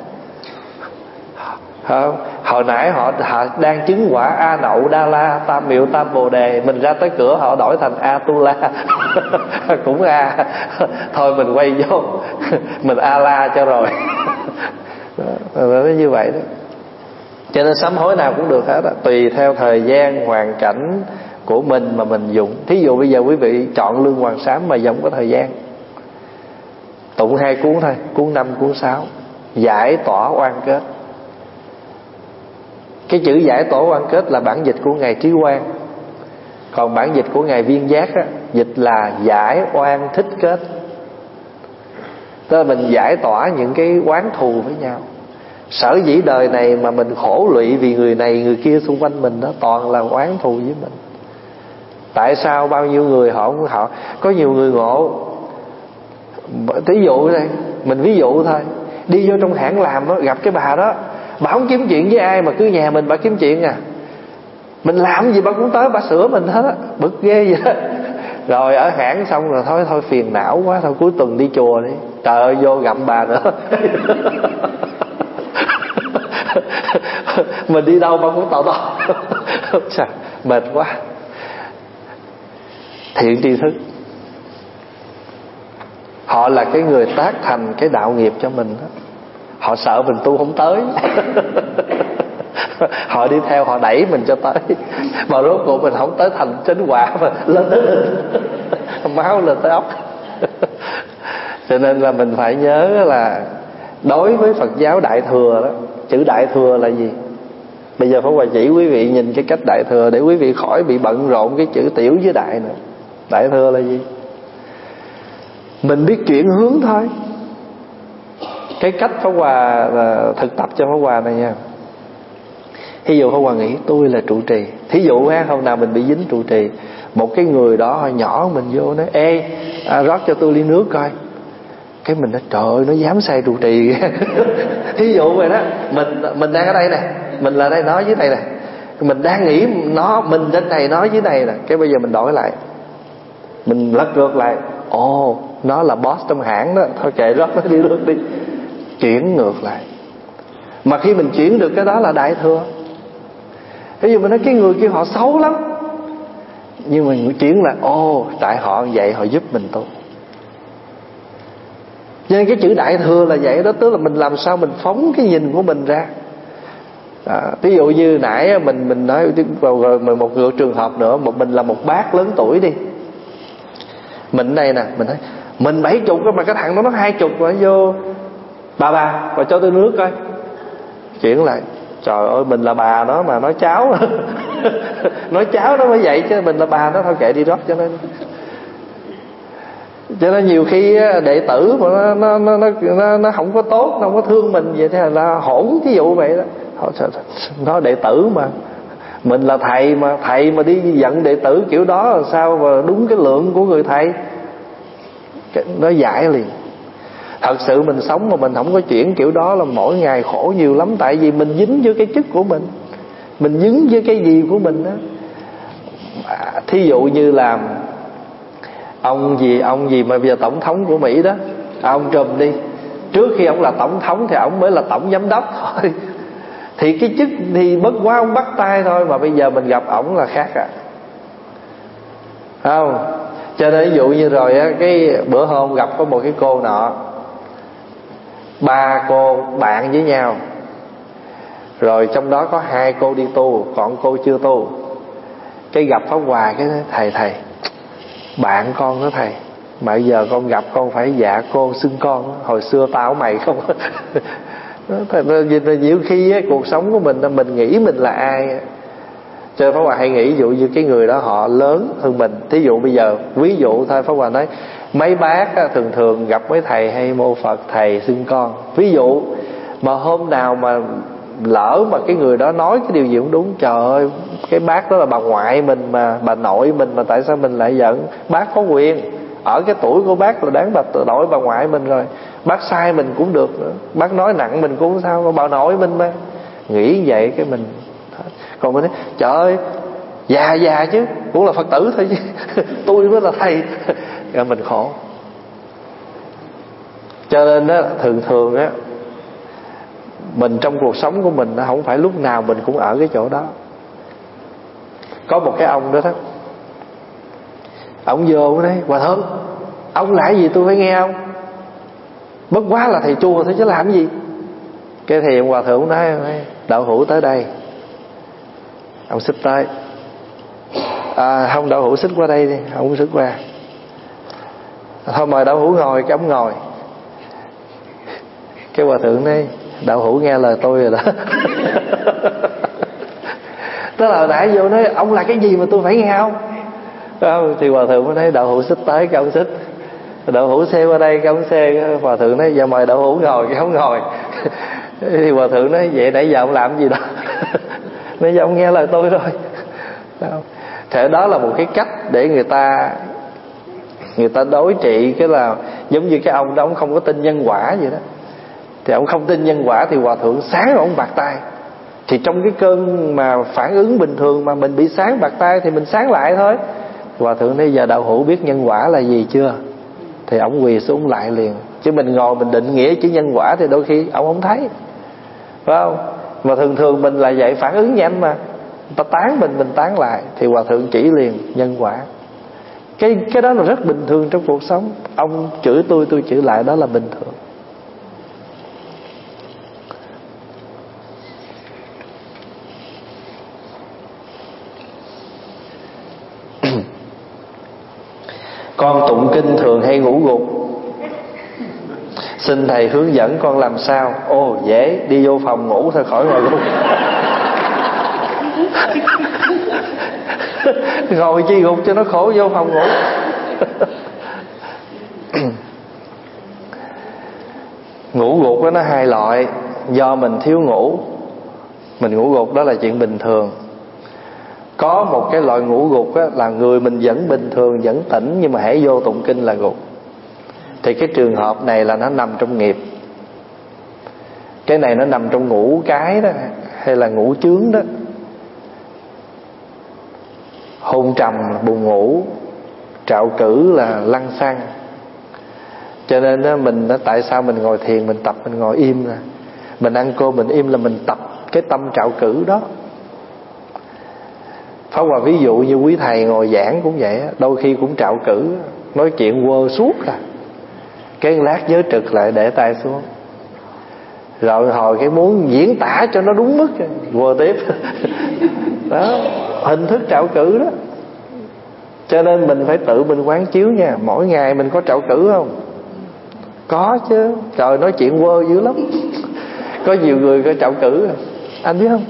Hồi nãy họ đang chứng quả A Nậu Đa La Tam Miệu Tam Bồ Đề, mình ra tới cửa họ đổi thành A Tu La. Cũng A. Thôi mình quay vô mình A La cho rồi. Nó như vậy đó. Cho nên sám hối nào cũng được hết đó, tùy theo thời gian hoàn cảnh của mình mà mình dùng. Thí dụ bây giờ quý vị chọn Lương Hoàng Sám mà giống có thời gian, tụng 2 cuốn thôi, cuốn 5, cuốn 6, giải tỏa oan kết. Cái chữ giải tỏa oan kết là bản dịch của Ngài Trí Quang. Còn bản dịch của Ngài Viên Giác á, dịch là giải oan thích kết. Tức là mình giải tỏa những cái oán thù với nhau. Sở dĩ đời này mà mình khổ lụy vì người này người kia xung quanh mình đó, toàn là oán thù với mình. Tại sao bao nhiêu người họ có nhiều người ngộ. Ví dụ đây, mình ví dụ thôi, đi vô trong hãng làm đó, gặp cái bà đó, bà không kiếm chuyện với ai mà cứ nhà mình bà kiếm chuyện à. Mình làm gì bà cũng tới bà sửa mình hết á, bực ghê vậy đó. Rồi ở hãng xong rồi thôi phiền não quá, thôi cuối tuần đi chùa đi. Trời ơi, vô gặp bà nữa. Mình đi đâu bà cũng tỏ. Trời, mệt quá. Thiện tri thức, họ là cái người tác thành cái đạo nghiệp cho mình đó. Họ sợ mình tu không tới. Họ đi theo, họ đẩy mình cho tới. Mà rốt cuộc mình không tới thành chánh quả mà lên tới máu lên tới óc. Cho nên là mình phải nhớ là đối với Phật giáo Đại Thừa đó, chữ Đại Thừa là gì? Bây giờ Pháp Hòa chỉ quý vị nhìn cái cách Đại Thừa để quý vị khỏi bị bận rộn cái chữ tiểu với đại nữa. Đại Thừa là gì? Mình biết chuyển hướng thôi. Cái cách Pháp Hòa là thực tập cho Pháp Hòa này nha. Thí dụ Pháp Hòa nghĩ tôi là trụ trì, thí dụ ha, hôm nào mình bị dính trụ trì, một cái người đó hồi nhỏ mình vô nói ê rót cho tôi ly nước coi. Cái mình nói trời ơi, nó dám sai trụ trì. Thí dụ vậy đó, mình đang ở đây nè, mình là đây nói với thầy nè, mình đang nghĩ mình trên này nói với thầy nè, cái bây giờ mình đổi lại, mình lật ngược lại, nó là boss trong hãng đó, thôi kệ rót nó đi nước đi, chuyển ngược lại. Mà khi mình chuyển được cái đó là Đại Thừa. Ví dụ mình nói cái người kia họ xấu lắm, nhưng mà mình chuyển là tại họ vậy họ giúp mình tu. Cho nên cái chữ Đại Thừa là vậy đó, tức là mình làm sao mình phóng cái nhìn của mình ra. Ví dụ như nãy mình nói rồi một trường hợp nữa, mình là một bác lớn tuổi đi, mình đây nè, mình nói mình 70 mà cái thằng đó nó 20 mà vô bà cho tôi nước coi. Chuyển lại, trời ơi mình là bà nó mà nói cháu. Nói cháu nó mới vậy chứ mình là bà nó, thôi kệ đi rót cho nên. Cho nên nhiều khi đệ tử mà nó không có tốt, nó không có thương mình vậy thì là hỗn, thí dụ vậy đó. Nó đệ tử mà mình là thầy mà đi giận đệ tử kiểu đó là sao mà đúng cái lượng của người thầy. Nó giải liền. Thật sự mình sống mà mình không có chuyển kiểu đó là mỗi ngày khổ nhiều lắm. Tại vì mình dính với cái chức của mình dính với cái gì của mình đó. Thí dụ như là ông gì mà bây giờ tổng thống của Mỹ đó, ông Trump đi, trước khi ông là tổng thống thì ông mới là tổng giám đốc thôi. Thì cái chức thì bất quá ông bắt tay thôi, mà bây giờ mình gặp ổng là khác không? Cho nên ví dụ như rồi á, cái bữa hôm gặp có một cái cô nọ, 3 cô bạn với nhau, rồi trong đó có 2 cô đi tu, còn cô chưa tu. Cái gặp Pháp Hòa, cái nói, thầy bạn con đó thầy, mà giờ con gặp con phải dạ cô xưng con, hồi xưa tao mày không. Thật ra nhiều khi á, cuộc sống của mình nghĩ mình là ai. Cho nên Pháp Hòa hay nghĩ, ví dụ như cái người đó họ lớn hơn mình. Thí dụ bây giờ, ví dụ thôi, Pháp Hòa nói mấy bác á, thường thường gặp mấy thầy hay mô Phật, thầy xưng con. Ví dụ mà hôm nào mà lỡ mà cái người đó nói cái điều gì cũng đúng, trời ơi, cái bác đó là bà ngoại mình mà, bà nội mình mà, tại sao mình lại giận? Bác có quyền, ở cái tuổi của bác là đáng bà nội bà ngoại mình rồi. Bác sai mình cũng được nữa, bác nói nặng mình cũng không sao, bà nội mình mà. Nghĩ vậy cái mình. Còn mình nói trời ơi, già chứ, cũng là Phật tử thôi chứ tôi mới là thầy. Rồi mình khổ. Cho nên đó, thường á, mình trong cuộc sống của mình không phải lúc nào mình cũng ở cái chỗ đó. Có một cái ông đó, ông vô đấy, Hòa Thượng, ông làm gì tôi phải nghe ông? Bất quá là thầy chùa thôi chứ làm gì. Cái thì ông Hòa Thượng nói, đạo hữu tới đây. Ông xích tới. Không, đạo hữu xích qua đây đi. Ông xích qua. Thôi mời đạo hữu ngồi. Cái ông ngồi. Cái Hòa Thượng nói, đạo hữu nghe lời tôi rồi đó. Tức là nãy vô nói, ông là cái gì mà tôi phải nghe không? Thì Hòa Thượng mới nói, đạo hữu xích tới. Cái ông xích. Đạo hữu xe qua đây. Cái ông xe. Hòa Thượng nói, giờ mời đạo hữu ngồi. Cái ông ngồi. Thì Hòa Thượng nói, vậy nãy giờ ông làm gì đó? Bây giờ ông nghe lời tôi rồi. Thế đó là một cái cách để người ta đối trị. Cái là giống như cái ông đó, ông không có tin nhân quả vậy đó. Thì ông không tin nhân quả thì Hòa Thượng sáng ông bạc tay. Thì trong cái cơn mà phản ứng bình thường mà mình bị sáng bạc tay thì mình sáng lại thôi. Hòa Thượng nói, giờ đạo hữu biết nhân quả là gì chưa? Thì ông quỳ xuống lại liền. Chứ mình ngồi mình định nghĩa chữ nhân quả thì đôi khi ông không thấy, phải không? Mà thường mình là vậy, phản ứng nhanh mà. Ta tán mình tán lại. Thì Hòa Thượng chỉ liền nhân quả. Cái đó là rất bình thường trong cuộc sống. Ông chửi tôi chửi lại, đó là bình thường. Con tụng kinh thường hay ngủ gục, xin thầy hướng dẫn con làm sao. Ồ dễ, đi vô phòng ngủ thôi khỏi ngồi gục. Ngồi chi gục cho nó khổ, vô phòng ngủ. Ngủ gục đó nó hai loại. Do mình thiếu ngủ, mình ngủ gục, đó là chuyện bình thường. Có một cái loại ngủ gục á, là người mình vẫn bình thường, vẫn tỉnh, nhưng mà hễ vô tụng kinh là gục. Thì cái trường hợp này là nó nằm trong nghiệp. Cái này nó nằm trong ngũ cái đó, hay là ngũ chướng đó. Hôn trầm là buồn ngủ, trạo cử là lăng xăng. Cho nên đó, tại sao mình ngồi thiền, mình tập mình ngồi im nè. Mình ăn cơm mình im là mình tập cái tâm trạo cử đó. Pháp Hòa ví dụ như quý thầy ngồi giảng cũng vậy, đôi khi cũng trạo cử, nói chuyện quơ suốt à. Cái lát nhớ trực lại để tay xuống. Rồi hồi cái muốn diễn tả cho nó đúng mức, quơ tiếp. Đó, hình thức trạo cử đó. Cho nên mình phải tự mình quán chiếu nha. Mỗi ngày mình có trạo cử không? Có chứ. Trời, nói chuyện quơ dữ lắm. Có nhiều người có trạo cử, anh biết không?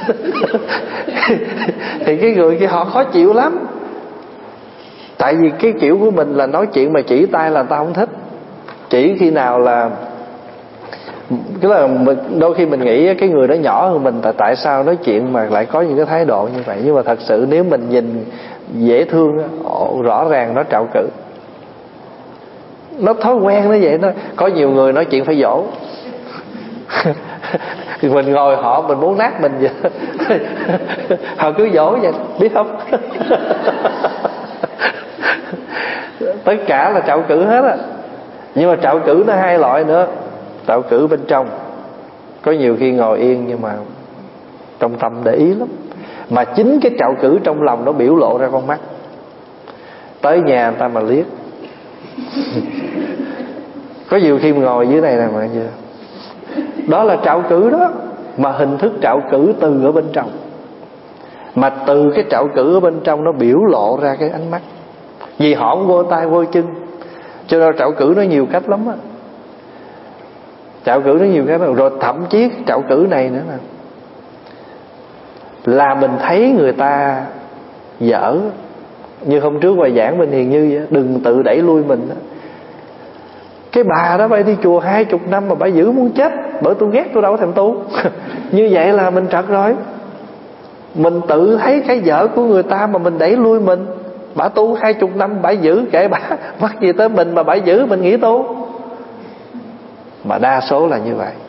Thì cái người kia họ khó chịu lắm. Tại vì cái kiểu của mình là nói chuyện mà chỉ tay là ta không thích. Chỉ khi nào là cái là đôi khi mình nghĩ cái người đó nhỏ hơn mình, tại sao nói chuyện mà lại có những cái thái độ như vậy. Nhưng mà thật sự nếu mình nhìn dễ thương, rõ ràng nó trạo cử. Nó thói quen nó vậy đó. Có nhiều người nói chuyện phải dỗ. Mình ngồi họ mình muốn nát mình vậy. Họ cứ dỗ vậy, biết không? Tất cả là trạo cử hết á. Nhưng mà trạo cử nó hai loại nữa. Trạo cử bên trong, có nhiều khi ngồi yên nhưng mà trong tâm để ý lắm. Mà chính cái trạo cử trong lòng nó biểu lộ ra con mắt. Tới nhà người ta mà liếc. Có nhiều khi ngồi dưới này nè mọi người, đó là trạo cử đó. Mà hình thức trạo cử từ ở bên trong. Mà từ cái trạo cử ở bên trong nó biểu lộ ra cái ánh mắt. Vì họ không vô tay vô chân, cho nên trạo cử nó nhiều cách lắm á. Trạo cử nó nhiều cái đó. Rồi thậm chí trạo cử này nữa là mình thấy người ta dở. Như hôm trước bài giảng bên Hiền Như vậy, đừng tự đẩy lui mình. Cái bà đó bay đi chùa 20 năm mà bà giữ muốn chết, bởi tôi ghét tôi đâu có thèm tu. Như vậy là mình trật rồi. Mình tự thấy cái dở của người ta mà mình đẩy lui mình. Bà tu 20 năm bà giữ, kệ bà, mắc gì tới mình mà bà giữ mình nghĩ tu. Mà đa số là như vậy.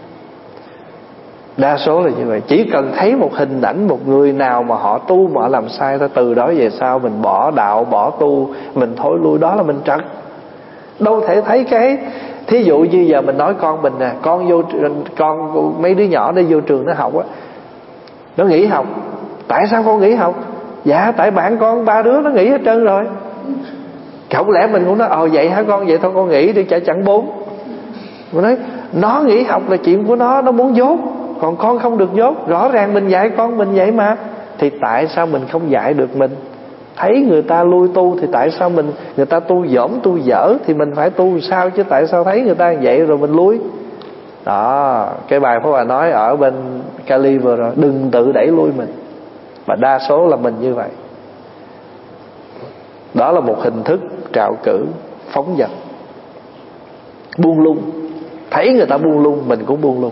Đa số là như vậy. Chỉ cần thấy một hình ảnh một người nào mà họ tu mà họ làm sai thôi, từ đó về sau mình bỏ đạo, bỏ tu, mình thối lui, đó là mình trật. Đâu thể thấy cái, thí dụ như giờ mình nói con mình nè, con mấy đứa nhỏ nó vô trường nó học á, nó nghỉ học. Tại sao con nghỉ học? Dạ tại bạn con 3 đứa nó nghỉ hết trơn rồi. Không lẽ mình cũng nói vậy hả con, vậy thôi con nghỉ đi chả chẳng 4. Mình nói nó nghỉ học là chuyện của nó muốn dốt, còn con không được dốt. Rõ ràng mình dạy con mình vậy mà. Thì tại sao mình không dạy được mình? Thấy người ta lui tu thì tại sao người ta tu dỗm tu dở thì mình phải tu sao chứ? Tại sao thấy người ta vậy rồi mình lui? Đó, cái bài Pháp Hòa nói ở bên Cali vừa rồi, đừng tự đẩy lui mình. Và đa số là mình như vậy. Đó là một hình thức trạo cử, phóng dật, buông lung. Thấy người ta buông lung mình cũng buông lung.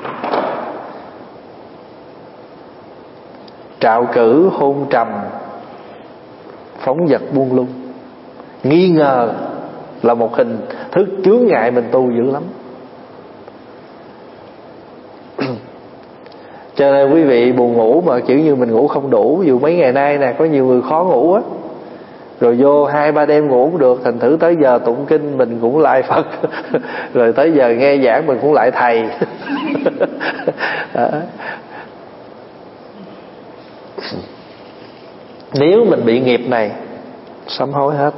Trạo cử, hôn trầm, phóng dật, buông lung. Nghi ngờ là một hình thức chướng ngại mình tu dữ lắm. Cho nên quý vị buồn ngủ mà kiểu như mình ngủ không đủ. Ví dụ mấy ngày nay nè, có nhiều người khó ngủ á, rồi vô 2-3 đêm ngủ cũng được. Thành thử tới giờ tụng kinh mình cũng lại Phật rồi tới giờ nghe giảng mình cũng lại thầy. Nếu mình bị nghiệp này, sám hối hết,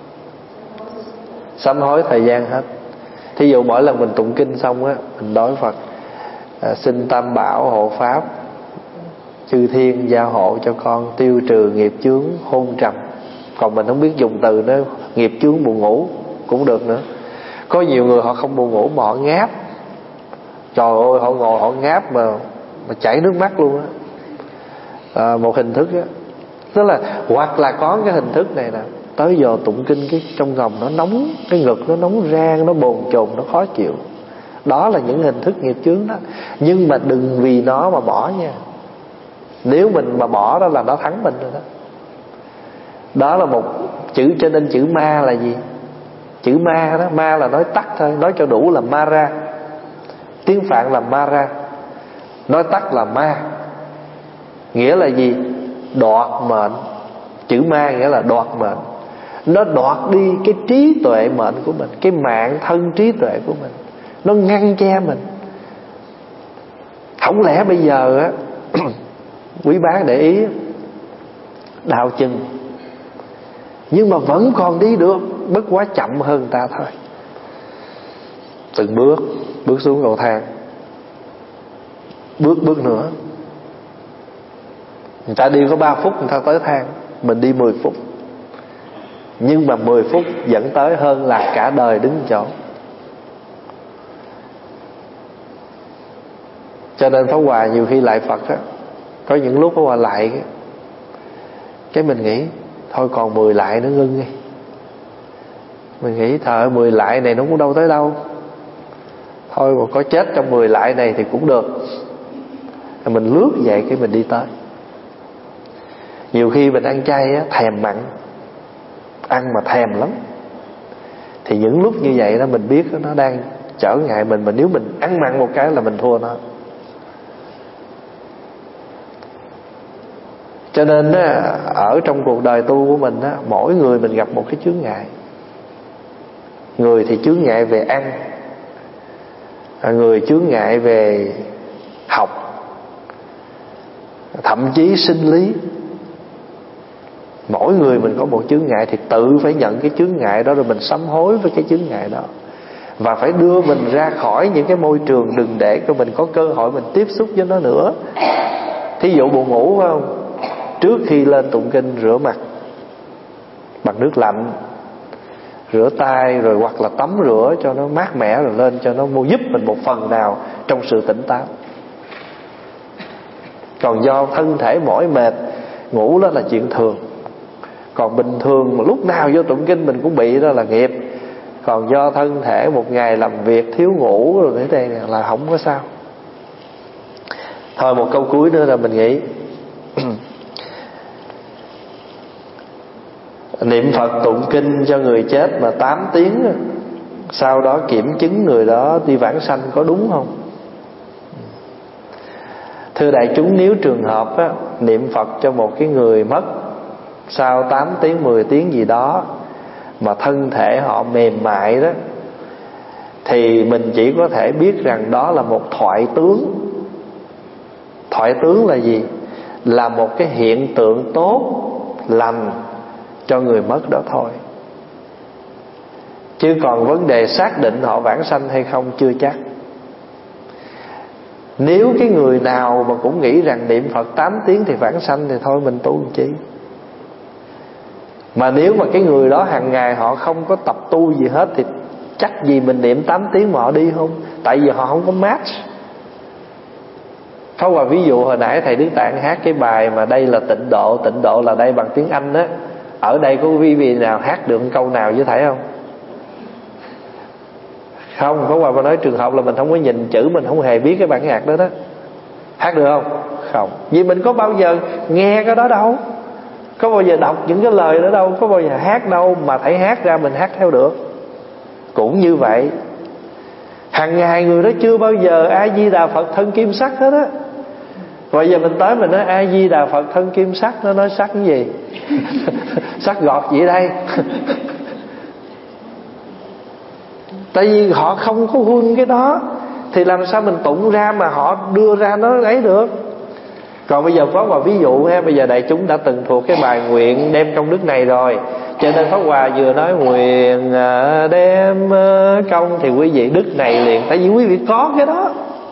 sám hối thời gian hết. Thí dụ mỗi lần mình tụng kinh xong á, mình đối Phật, xin Tam Bảo hộ pháp, chư thiên gia hộ cho con tiêu trừ nghiệp chướng hôn trầm. Còn mình không biết dùng từ nó nghiệp chướng buồn ngủ cũng được nữa. Có nhiều người họ không buồn ngủ mà họ ngáp. Trời ơi, họ ngồi họ ngáp mà chảy nước mắt luôn á. Một hình thức á, tức là hoặc là có cái hình thức này nè, tới giờ tụng kinh cái trong lòng nó nóng, cái ngực nó nóng rang, nó bồn chồn, nó khó chịu. Đó là những hình thức nghiệp chướng đó. Nhưng mà đừng vì nó mà bỏ nha. Nếu mình mà bỏ đó là nó thắng mình rồi đó. Đó là một chữ, cho nên chữ ma là gì? Chữ ma đó, ma là nói tắt thôi, nói cho đủ là Mara. Tiếng Phạn là Mara, nói tắt là ma. Nghĩa là gì? Đoạt mệnh. Chữ ma nghĩa là đoạt mệnh. Nó đoạt đi cái trí tuệ mệnh của mình, cái mạng thân trí tuệ của mình. Nó ngăn che mình. Không lẽ bây giờ á quý bác để ý, đau chân nhưng mà vẫn còn đi được, bất quá chậm hơn người ta thôi. Từng bước xuống cầu thang, bước nữa. Người ta đi có 3 phút người ta tới thang, mình đi 10 phút. Nhưng mà 10 phút dẫn tới hơn là cả đời đứng chỗ. Cho nên Pháp Hòa nhiều khi lại Phật á, có những lúc Pháp Hòa lại cái mình nghĩ thôi còn 10 lại nữa ngưng đi. Mình nghĩ thời 10 lại này nó cũng đâu tới đâu, thôi mà có chết trong 10 lại này thì cũng được. Mình lướt vậy cái mình đi tới. Nhiều khi mình ăn chay á, thèm mặn, ăn mà thèm lắm, thì những lúc như vậy đó mình biết nó đang trở ngại mình. Mà nếu mình ăn mặn một cái là mình thua nó. Cho nên á, ở trong cuộc đời tu của mình á, mỗi người mình gặp một cái chướng ngại. Người thì chướng ngại về ăn, người chướng ngại về học, thậm chí sinh lý. Mỗi người mình có một chướng ngại thì tự phải nhận cái chướng ngại đó, rồi mình sám hối với cái chướng ngại đó, và phải đưa mình ra khỏi những cái môi trường, đừng để cho mình có cơ hội mình tiếp xúc với nó nữa. Thí dụ buồn ngủ phải không? Trước khi lên tụng kinh rửa mặt bằng nước lạnh, rửa tay rồi hoặc là tắm rửa cho nó mát mẻ rồi lên cho nó giúp mình một phần nào trong sự tỉnh táo. Còn do thân thể mỏi mệt, ngủ đó là chuyện thường. Còn bình thường mà lúc nào vô tụng kinh mình cũng bị, đó là nghiệp. Còn do thân thể một ngày làm việc thiếu ngủ rồi thế này là không có sao. Thôi một câu cuối nữa là mình nghĩ niệm Phật tụng kinh cho người chết mà 8 tiếng, sau đó kiểm chứng người đó đi vãng sanh có đúng không? Thưa đại chúng, nếu trường hợp á, niệm Phật cho một cái người mất sau 8 tiếng 10 tiếng gì đó mà thân thể họ mềm mại đó, thì mình chỉ có thể biết rằng đó là một thoại tướng. Thoại tướng là gì? Là một cái hiện tượng tốt lành cho người mất đó thôi. Chứ còn vấn đề xác định họ vãng sanh hay không chưa chắc. Nếu cái người nào mà cũng nghĩ rằng niệm Phật 8 tiếng thì vãng sanh thì thôi mình tu làm chi. Mà nếu mà cái người đó hàng ngày họ không có tập tu gì hết thì chắc gì mình niệm 8 tiếng mà họ đi không? Tại vì họ không có match. Pháp Hòa ví dụ hồi nãy thầy Đức Tạng hát cái bài mà đây là tịnh độ. Tịnh độ là đây bằng tiếng Anh á. Ở đây có quý vị nào hát được câu nào với thầy không? Không, Pháp Hòa nói trường hợp là mình không có nhìn chữ, mình không hề biết cái bản nhạc đó đó. Hát được không? Không. Vì mình có bao giờ nghe cái đó đâu, có bao giờ đọc những cái lời đó đâu, có bao giờ hát đâu, mà thầy hát ra mình hát theo được. Cũng như vậy, hàng ngày người đó chưa bao giờ A Di Đà Phật thân kim sắc hết á. Bây giờ mình tới mình nói A Di Đà Phật thân kim sắc, nó nói sắc cái gì? Sắc gọt gì đây? Tại vì họ không có huân cái đó thì làm sao mình tụng ra mà họ đưa ra nó ấy được. Còn bây giờ Pháp Hòa ví dụ ha, bây giờ đại chúng đã từng thuộc cái bài nguyện đem công đức này rồi, cho nên Pháp Hòa vừa nói nguyện đem công thì quý vị đức này liền. Tại vì quý vị có cái đó.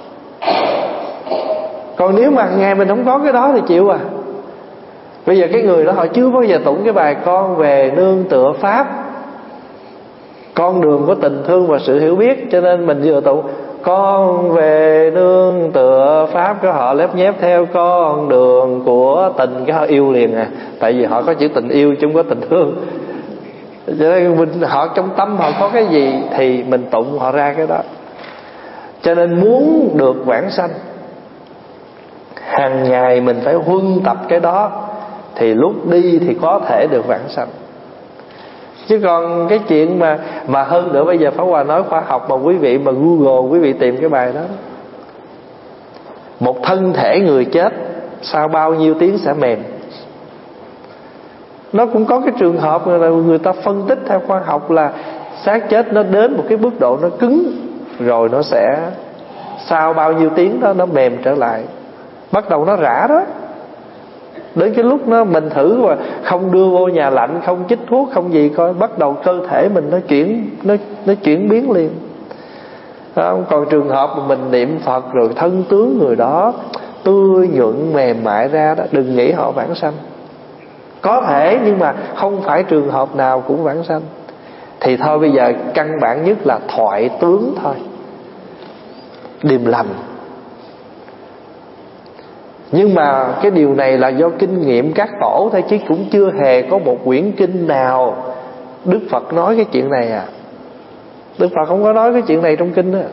Còn nếu mà ngày mình không có cái đó thì chịu à. Bây giờ cái người đó họ chưa bao giờ tụng cái bài con về nương tựa Pháp, con đường của tình thương và sự hiểu biết, cho nên mình vừa tụng con về nương tựa Pháp, cái họ lép nhép theo con đường của tình, cái họ yêu liền à. Tại vì họ có chữ tình yêu chứ không có tình thương. Cho nên họ trong tâm họ có cái gì thì mình tụng họ ra cái đó. Cho nên muốn được vãng sanh, hàng ngày mình phải huân tập cái đó, thì lúc đi thì có thể được vãng sanh. Chứ còn cái chuyện mà hơn nữa bây giờ Pháp Hòa nói khoa học, mà quý vị mà Google quý vị tìm cái bài đó, một thân thể người chết sau bao nhiêu tiếng sẽ mềm. Nó cũng có cái trường hợp là người ta phân tích theo khoa học là xác chết nó đến một cái mức độ nó cứng, rồi nó sẽ sau bao nhiêu tiếng đó nó mềm trở lại, bắt đầu nó rã đó. Đến cái lúc nó mình thử mà không đưa vô nhà lạnh, không chích thuốc, không gì, coi bắt đầu cơ thể mình nó chuyển biến liền. Còn trường hợp mà mình niệm Phật rồi thân tướng người đó tươi nhuận mềm mại ra đó, đừng nghĩ họ vãng sanh. Có thể nhưng mà không phải trường hợp nào cũng vãng sanh. Thì thôi bây giờ căn bản nhất là thoại tướng thôi, điềm lành. Nhưng mà cái điều này là do kinh nghiệm các tổ thôi, chứ cũng chưa hề có một quyển kinh nào Đức Phật nói cái chuyện này à. Đức Phật không có nói cái chuyện này trong kinh á.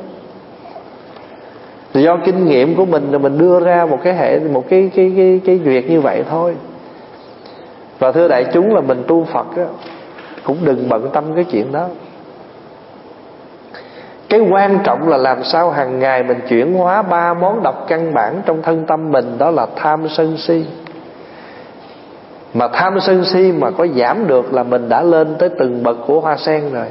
Do kinh nghiệm của mình là mình đưa ra một cái việc như vậy thôi. Và thưa đại chúng, là mình tu Phật á, cũng đừng bận tâm cái chuyện đó. Cái quan trọng là làm sao hàng ngày mình chuyển hóa 3 món độc căn bản trong thân tâm mình, đó là tham sân si. Mà tham sân si mà có giảm được là mình đã lên tới từng bậc của hoa sen rồi.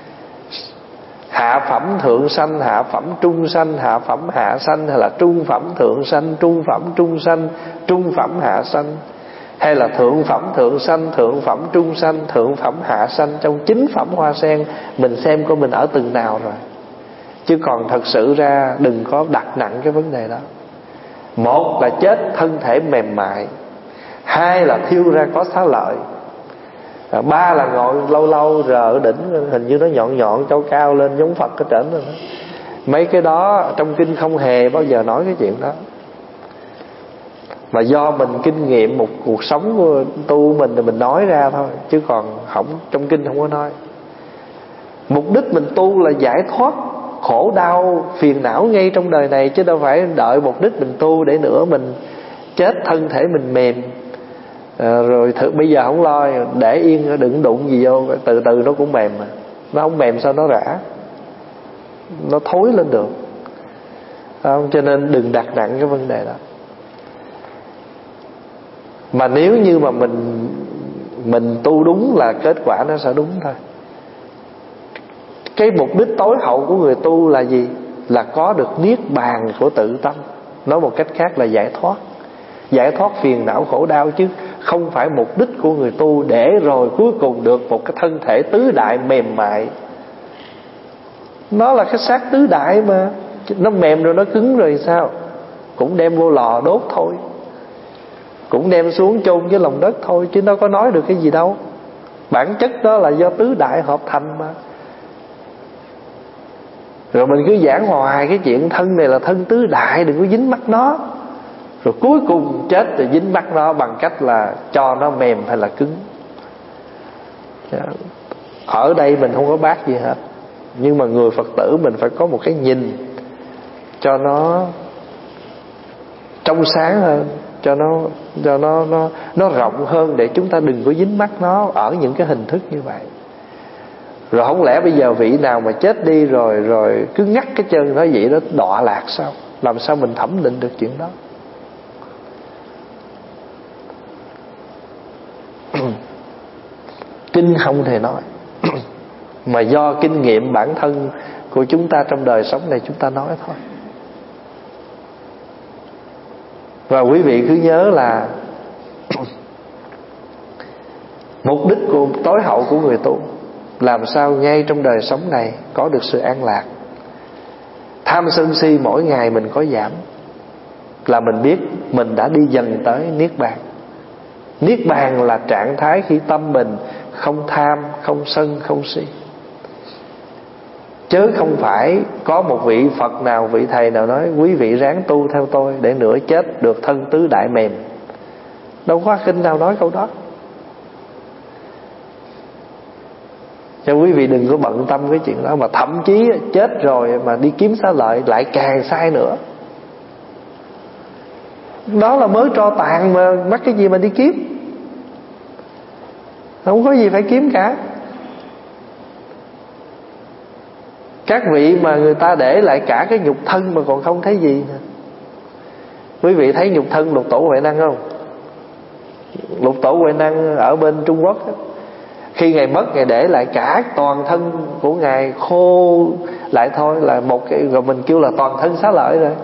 Hạ phẩm thượng sanh, hạ phẩm trung sanh, hạ phẩm hạ sanh, hay là trung phẩm thượng sanh, trung phẩm trung sanh, trung phẩm hạ sanh, hay là thượng phẩm thượng sanh, thượng phẩm trung sanh, thượng phẩm hạ sanh. Trong 9 phẩm hoa sen mình xem coi mình ở từng nào rồi. Chứ còn thật sự ra đừng có đặt nặng cái vấn đề đó. Một là chết thân thể mềm mại, hai là thiêu ra có xá lợi, Ba là ngồi lâu lâu rờ ở đỉnh, hình như nó nhọn nhọn cao cao lên giống Phật ở trển rồi đó. Mấy cái đó trong kinh không hề bao giờ nói cái chuyện đó, mà do mình kinh nghiệm một cuộc sống của tu mình thì mình nói ra thôi, chứ còn không, trong kinh không có nói. Mục đích mình tu là giải thoát khổ đau phiền não ngay trong đời này, chứ đâu phải đợi mục đích mình tu để nữa mình chết thân thể mình mềm rồi bây giờ không lo, để yên đừng đụng gì vô, từ từ nó cũng mềm mà. Nó không mềm sao nó rã, nó thối lên được. Cho nên đừng đặt nặng cái vấn đề đó. Mà nếu như mà mình tu đúng là kết quả nó sẽ đúng thôi. Cái mục đích tối hậu của người tu là gì? Là có được niết bàn của tự tâm. Nói một cách khác là giải thoát phiền não khổ đau, chứ không phải mục đích của người tu để rồi cuối cùng được một cái thân thể tứ đại mềm mại. Nó là cái xác tứ đại mà, nó mềm rồi nó cứng rồi sao? Cũng đem vô lò đốt thôi, cũng đem xuống chôn với lòng đất thôi, chứ nó có nói được cái gì đâu. Bản chất đó là do tứ đại hợp thành mà. Rồi mình cứ giảng hoài cái chuyện thân này là thân tứ đại, đừng có dính mắc nó. Rồi cuối cùng chết thì dính mắc nó bằng cách là cho nó mềm hay là cứng. Ở đây mình không có bác gì hết, nhưng mà người Phật tử mình phải có một cái nhìn cho nó trong sáng hơn, cho nó rộng hơn, để chúng ta đừng có dính mắc nó ở những cái hình thức như vậy. Rồi không lẽ bây giờ vị nào mà chết đi rồi cứ ngắt cái chân nó vậy đó, đọa lạc sao? Làm sao mình thẩm định được chuyện đó? Kinh không thể nói mà do kinh nghiệm bản thân của chúng ta trong đời sống này chúng ta nói thôi. Và quý vị cứ nhớ là mục đích của tối hậu của người tu làm sao ngay trong đời sống này có được sự an lạc. Tham sân si mỗi ngày mình có giảm là mình biết mình đã đi dần tới Niết Bàn. Niết Bàn là trạng thái khi tâm mình không tham, không sân, không si. Chứ không phải có một vị Phật nào, vị thầy nào nói quý vị ráng tu theo tôi để nửa chết được thân tứ đại mềm. Đâu có kinh nào nói câu đó. Cho quý vị đừng có bận tâm cái chuyện đó. Mà thậm chí chết rồi mà đi kiếm xá lợi lại càng sai nữa. Đó là mới tro tàn mà mắc cái gì mà đi kiếm. Không có gì phải kiếm cả. Các vị mà người ta để lại cả cái nhục thân mà còn không thấy gì nè. Quý vị thấy nhục thân Lục Tổ Huệ Năng không? Lục Tổ Huệ Năng ở bên Trung Quốc đó, khi Ngài mất, Ngài để lại cả toàn thân của Ngài khô lại thôi, là một cái, rồi mình kêu là toàn thân xá lợi rồi.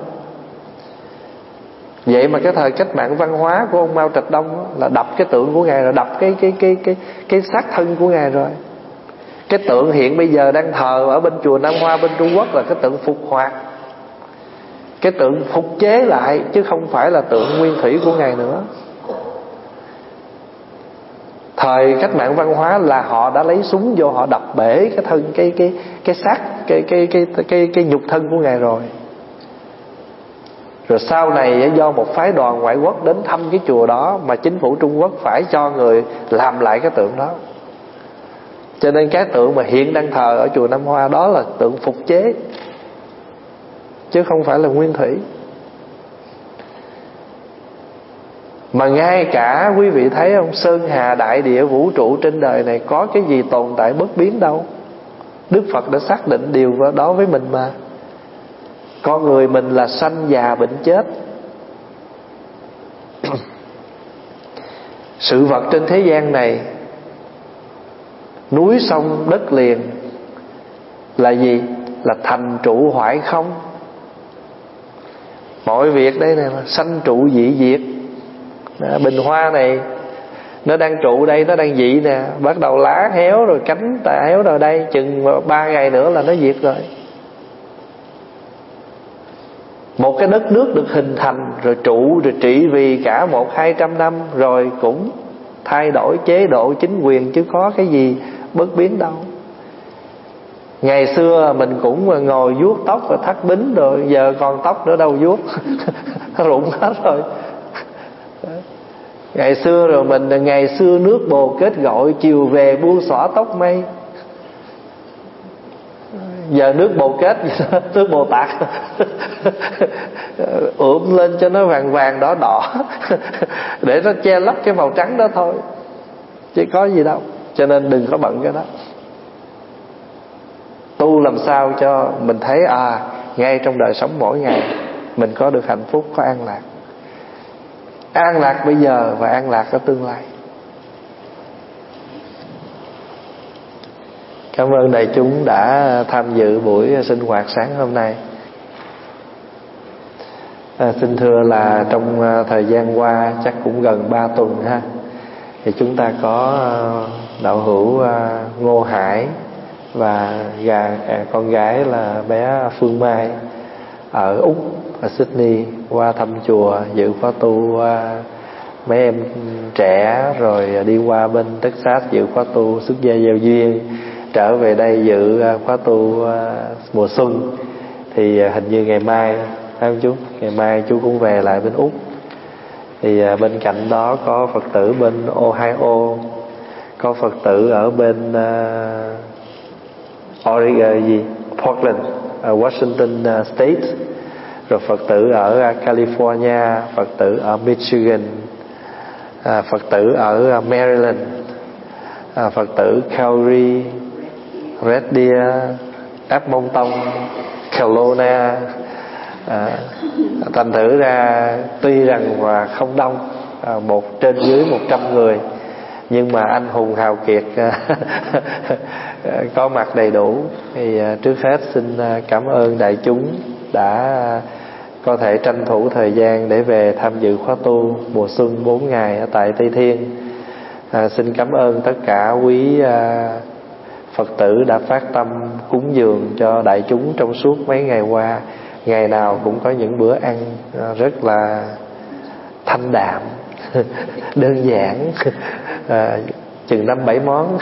Vậy mà cái thời cách mạng văn hóa của ông Mao Trạch Đông đó, là đập cái tượng của Ngài rồi, đập cái xác thân của Ngài rồi. Cái tượng hiện bây giờ đang thờ ở bên chùa Nam Hoa bên Trung Quốc là cái tượng phục hoạt, cái tượng phục chế lại, chứ không phải là tượng nguyên thủy của Ngài nữa. Thời cách mạng văn hóa là họ đã lấy súng vô, họ đập bể cái thân cái xác cái nhục thân của Ngài rồi. Rồi sau này do một phái đoàn ngoại quốc đến thăm cái chùa đó mà chính phủ Trung Quốc phải cho người làm lại cái tượng đó. Cho nên cái tượng mà hiện đang thờ ở chùa Nam Hoa đó là tượng phục chế, chứ không phải là nguyên thủy. Mà ngay cả quý vị thấy không, sơn hà đại địa vũ trụ trên đời này có cái gì tồn tại bất biến đâu. Đức Phật đã xác định điều đó với mình mà. Con người mình là sanh già bệnh chết. Sự vật trên thế gian này, núi sông đất liền là gì? Là thành trụ hoại không. Mọi việc đây nè, sanh trụ dị diệt. Bình hoa này nó đang trụ đây, nó đang dị nè, bắt đầu lá héo rồi cánh tạ héo rồi, đây chừng 3 ngày nữa là nó diệt rồi. Một cái đất nước được hình thành rồi trụ rồi trị vì cả 100-200 năm rồi cũng thay đổi chế độ chính quyền chứ có cái gì bất biến đâu. Ngày xưa mình cũng ngồi vuốt tóc và thắt bính rồi, giờ còn tóc nữa đâu vuốt. Nó rụng hết rồi. Ngày xưa rồi mình, ngày xưa nước bồ kết gọi, chiều về buông xõa tóc mây. Giờ nước bồ kết, nước bồ tát ụm lên cho nó vàng vàng đỏ đỏ để nó che lấp cái màu trắng đó thôi, chứ có gì đâu. Cho nên đừng có bận cái đó. Tu làm sao cho mình thấy ngay trong đời sống mỗi ngày mình có được hạnh phúc, có an lạc. An lạc bây giờ và an lạc ở tương lai. Cảm ơn đại chúng đã tham dự buổi sinh hoạt sáng hôm nay. Xin thưa là trong thời gian qua chắc cũng gần 3 tuần ha, thì chúng ta có đạo hữu Ngô Hải và con gái là bé Phương Mai ở Úc, ở Sydney, qua thăm chùa dự khóa tu. Mấy em trẻ rồi đi qua bên Texas dự khóa tu xuất gia giao duyên, trở về đây dự khóa tu mùa xuân. Thì hình như ngày mai, phải không chú? Ngày mai chú cũng về lại bên Úc. Thì bên cạnh đó có Phật tử bên Ohio, có Phật tử ở bên Portland, Washington State, rồi Phật tử ở California, Phật tử ở Michigan, Phật tử ở Maryland, Phật tử Calgary, Red Deer, Edmonton, Kelowna. Thành thử ra tuy rằng và không đông, trên dưới 100 người, nhưng mà anh hùng hào kiệt có mặt đầy đủ. Thì trước hết xin cảm ơn đại chúng đã có thể tranh thủ thời gian để về tham dự khóa tu mùa xuân 4 ngày ở tại Tây Thiên. Xin cảm ơn tất cả quý Phật tử đã phát tâm cúng dường cho đại chúng trong suốt mấy ngày qua. Ngày nào cũng có những bữa ăn rất là thanh đạm, đơn giản, chừng 5-7 món.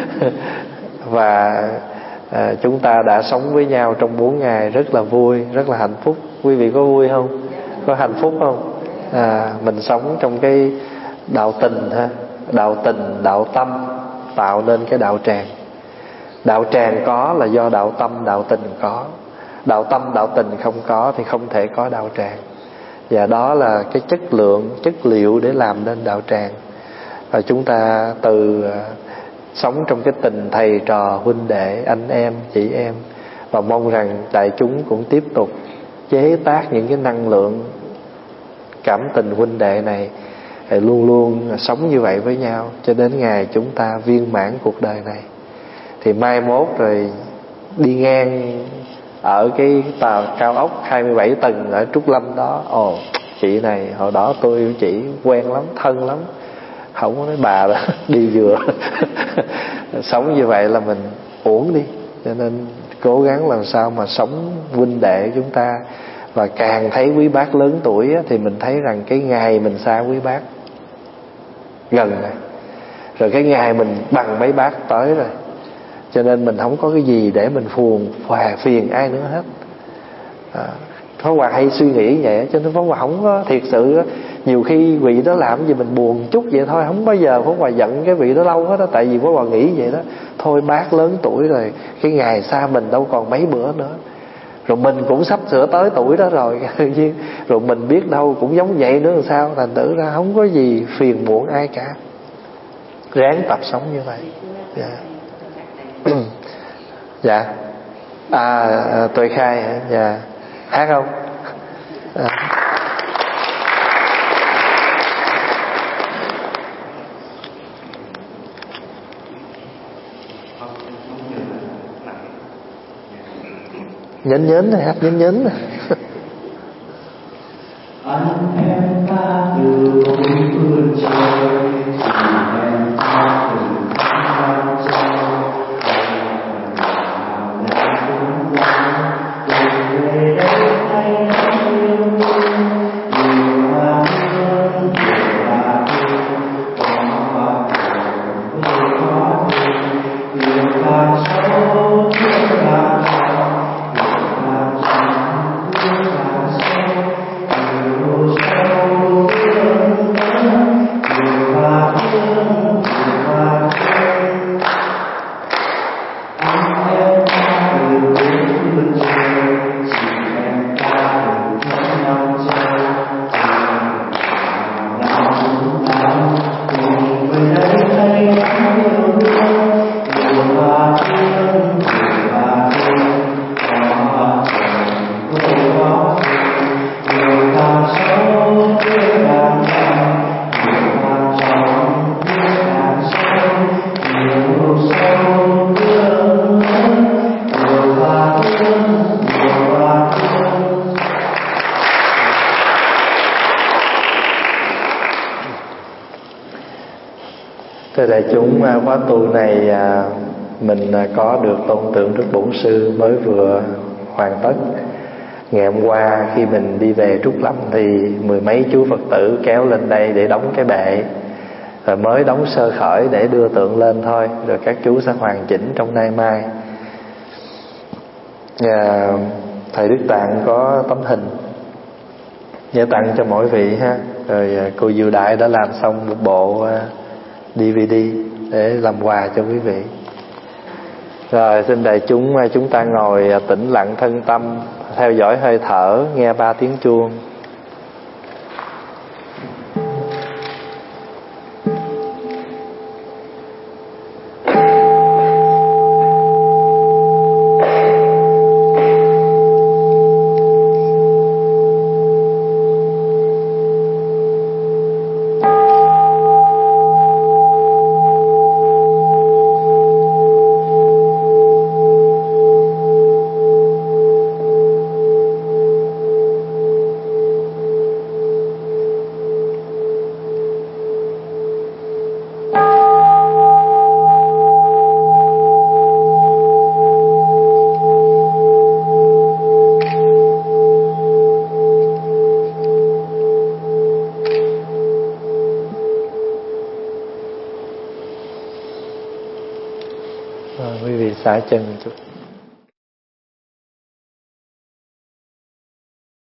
Và chúng ta đã sống với nhau trong 4 ngày rất là vui, rất là hạnh phúc. Quý vị có vui không? Có hạnh phúc không? Mình sống trong cái đạo tình ha, đạo tình, đạo tâm tạo nên cái đạo tràng. Đạo tràng có là do đạo tâm, đạo tình có. Đạo tâm, đạo tình không có thì không thể có đạo tràng. Và đó là cái chất lượng, chất liệu để làm nên đạo tràng. Và chúng ta từ sống trong cái tình thầy trò, huynh đệ, anh em, chị em. Và mong rằng đại chúng cũng tiếp tục chế tác những cái năng lượng cảm tình huynh đệ này, luôn luôn sống như vậy với nhau cho đến ngày chúng ta viên mãn cuộc đời này. Thì mai mốt rồi đi ngang ở cái tòa cao ốc 27 tầng ở Trúc Lâm đó, chị này hồi đó tôi yêu chị, quen lắm, thân lắm, không có nói bà đó đi vừa. Sống như vậy là mình uổng đi. Cho nên cố gắng làm sao mà sống huynh đệ chúng ta. Và càng thấy quý bác lớn tuổi thì mình thấy rằng cái ngày mình xa quý bác gần rồi, rồi cái ngày mình bằng mấy bác tới rồi. Cho nên mình không có cái gì để mình phiền ai nữa hết. Pháp Hòa hay suy nghĩ vậy, cho nên Pháp Hòa không có thiệt sự. Nhiều khi vị đó làm gì mình buồn chút vậy thôi, không bao giờ Pháp Hòa giận cái vị đó lâu hết đó. Tại vì Pháp Hòa nghĩ vậy đó, thôi bác lớn tuổi rồi, cái ngày xa mình đâu còn mấy bữa nữa. Rồi mình cũng sắp sửa tới tuổi đó rồi. Rồi mình biết đâu cũng giống vậy nữa làm sao. Thành thử ra không có gì phiền muộn ai cả. Ráng tập sống như vậy. Dạ. Tuệ Khai hả? Dạ. Hát không? Nhấn này, hát nhấn này. Anh em ta từ phương trời, em ta từ phương trời. Thưa đại chúng, khóa tu này mình có được tôn tượng Đức Bổn Sư mới vừa hoàn tất. Ngày hôm qua khi mình đi về Trúc Lâm thì mười mấy chú Phật tử kéo lên đây để đóng cái bệ, rồi mới đóng sơ khởi để đưa tượng lên thôi, rồi các chú sẽ hoàn chỉnh trong nay mai. Thầy Đức Tạng có tấm hình nhớ tặng cho mỗi vị ha. Rồi cô Diệu Đại đã làm xong một bộ DVD để làm quà cho quý vị. Rồi xin đại chúng ta ngồi tĩnh lặng thân tâm, theo dõi hơi thở, nghe 3 tiếng chuông. Quý vị xả chân chút.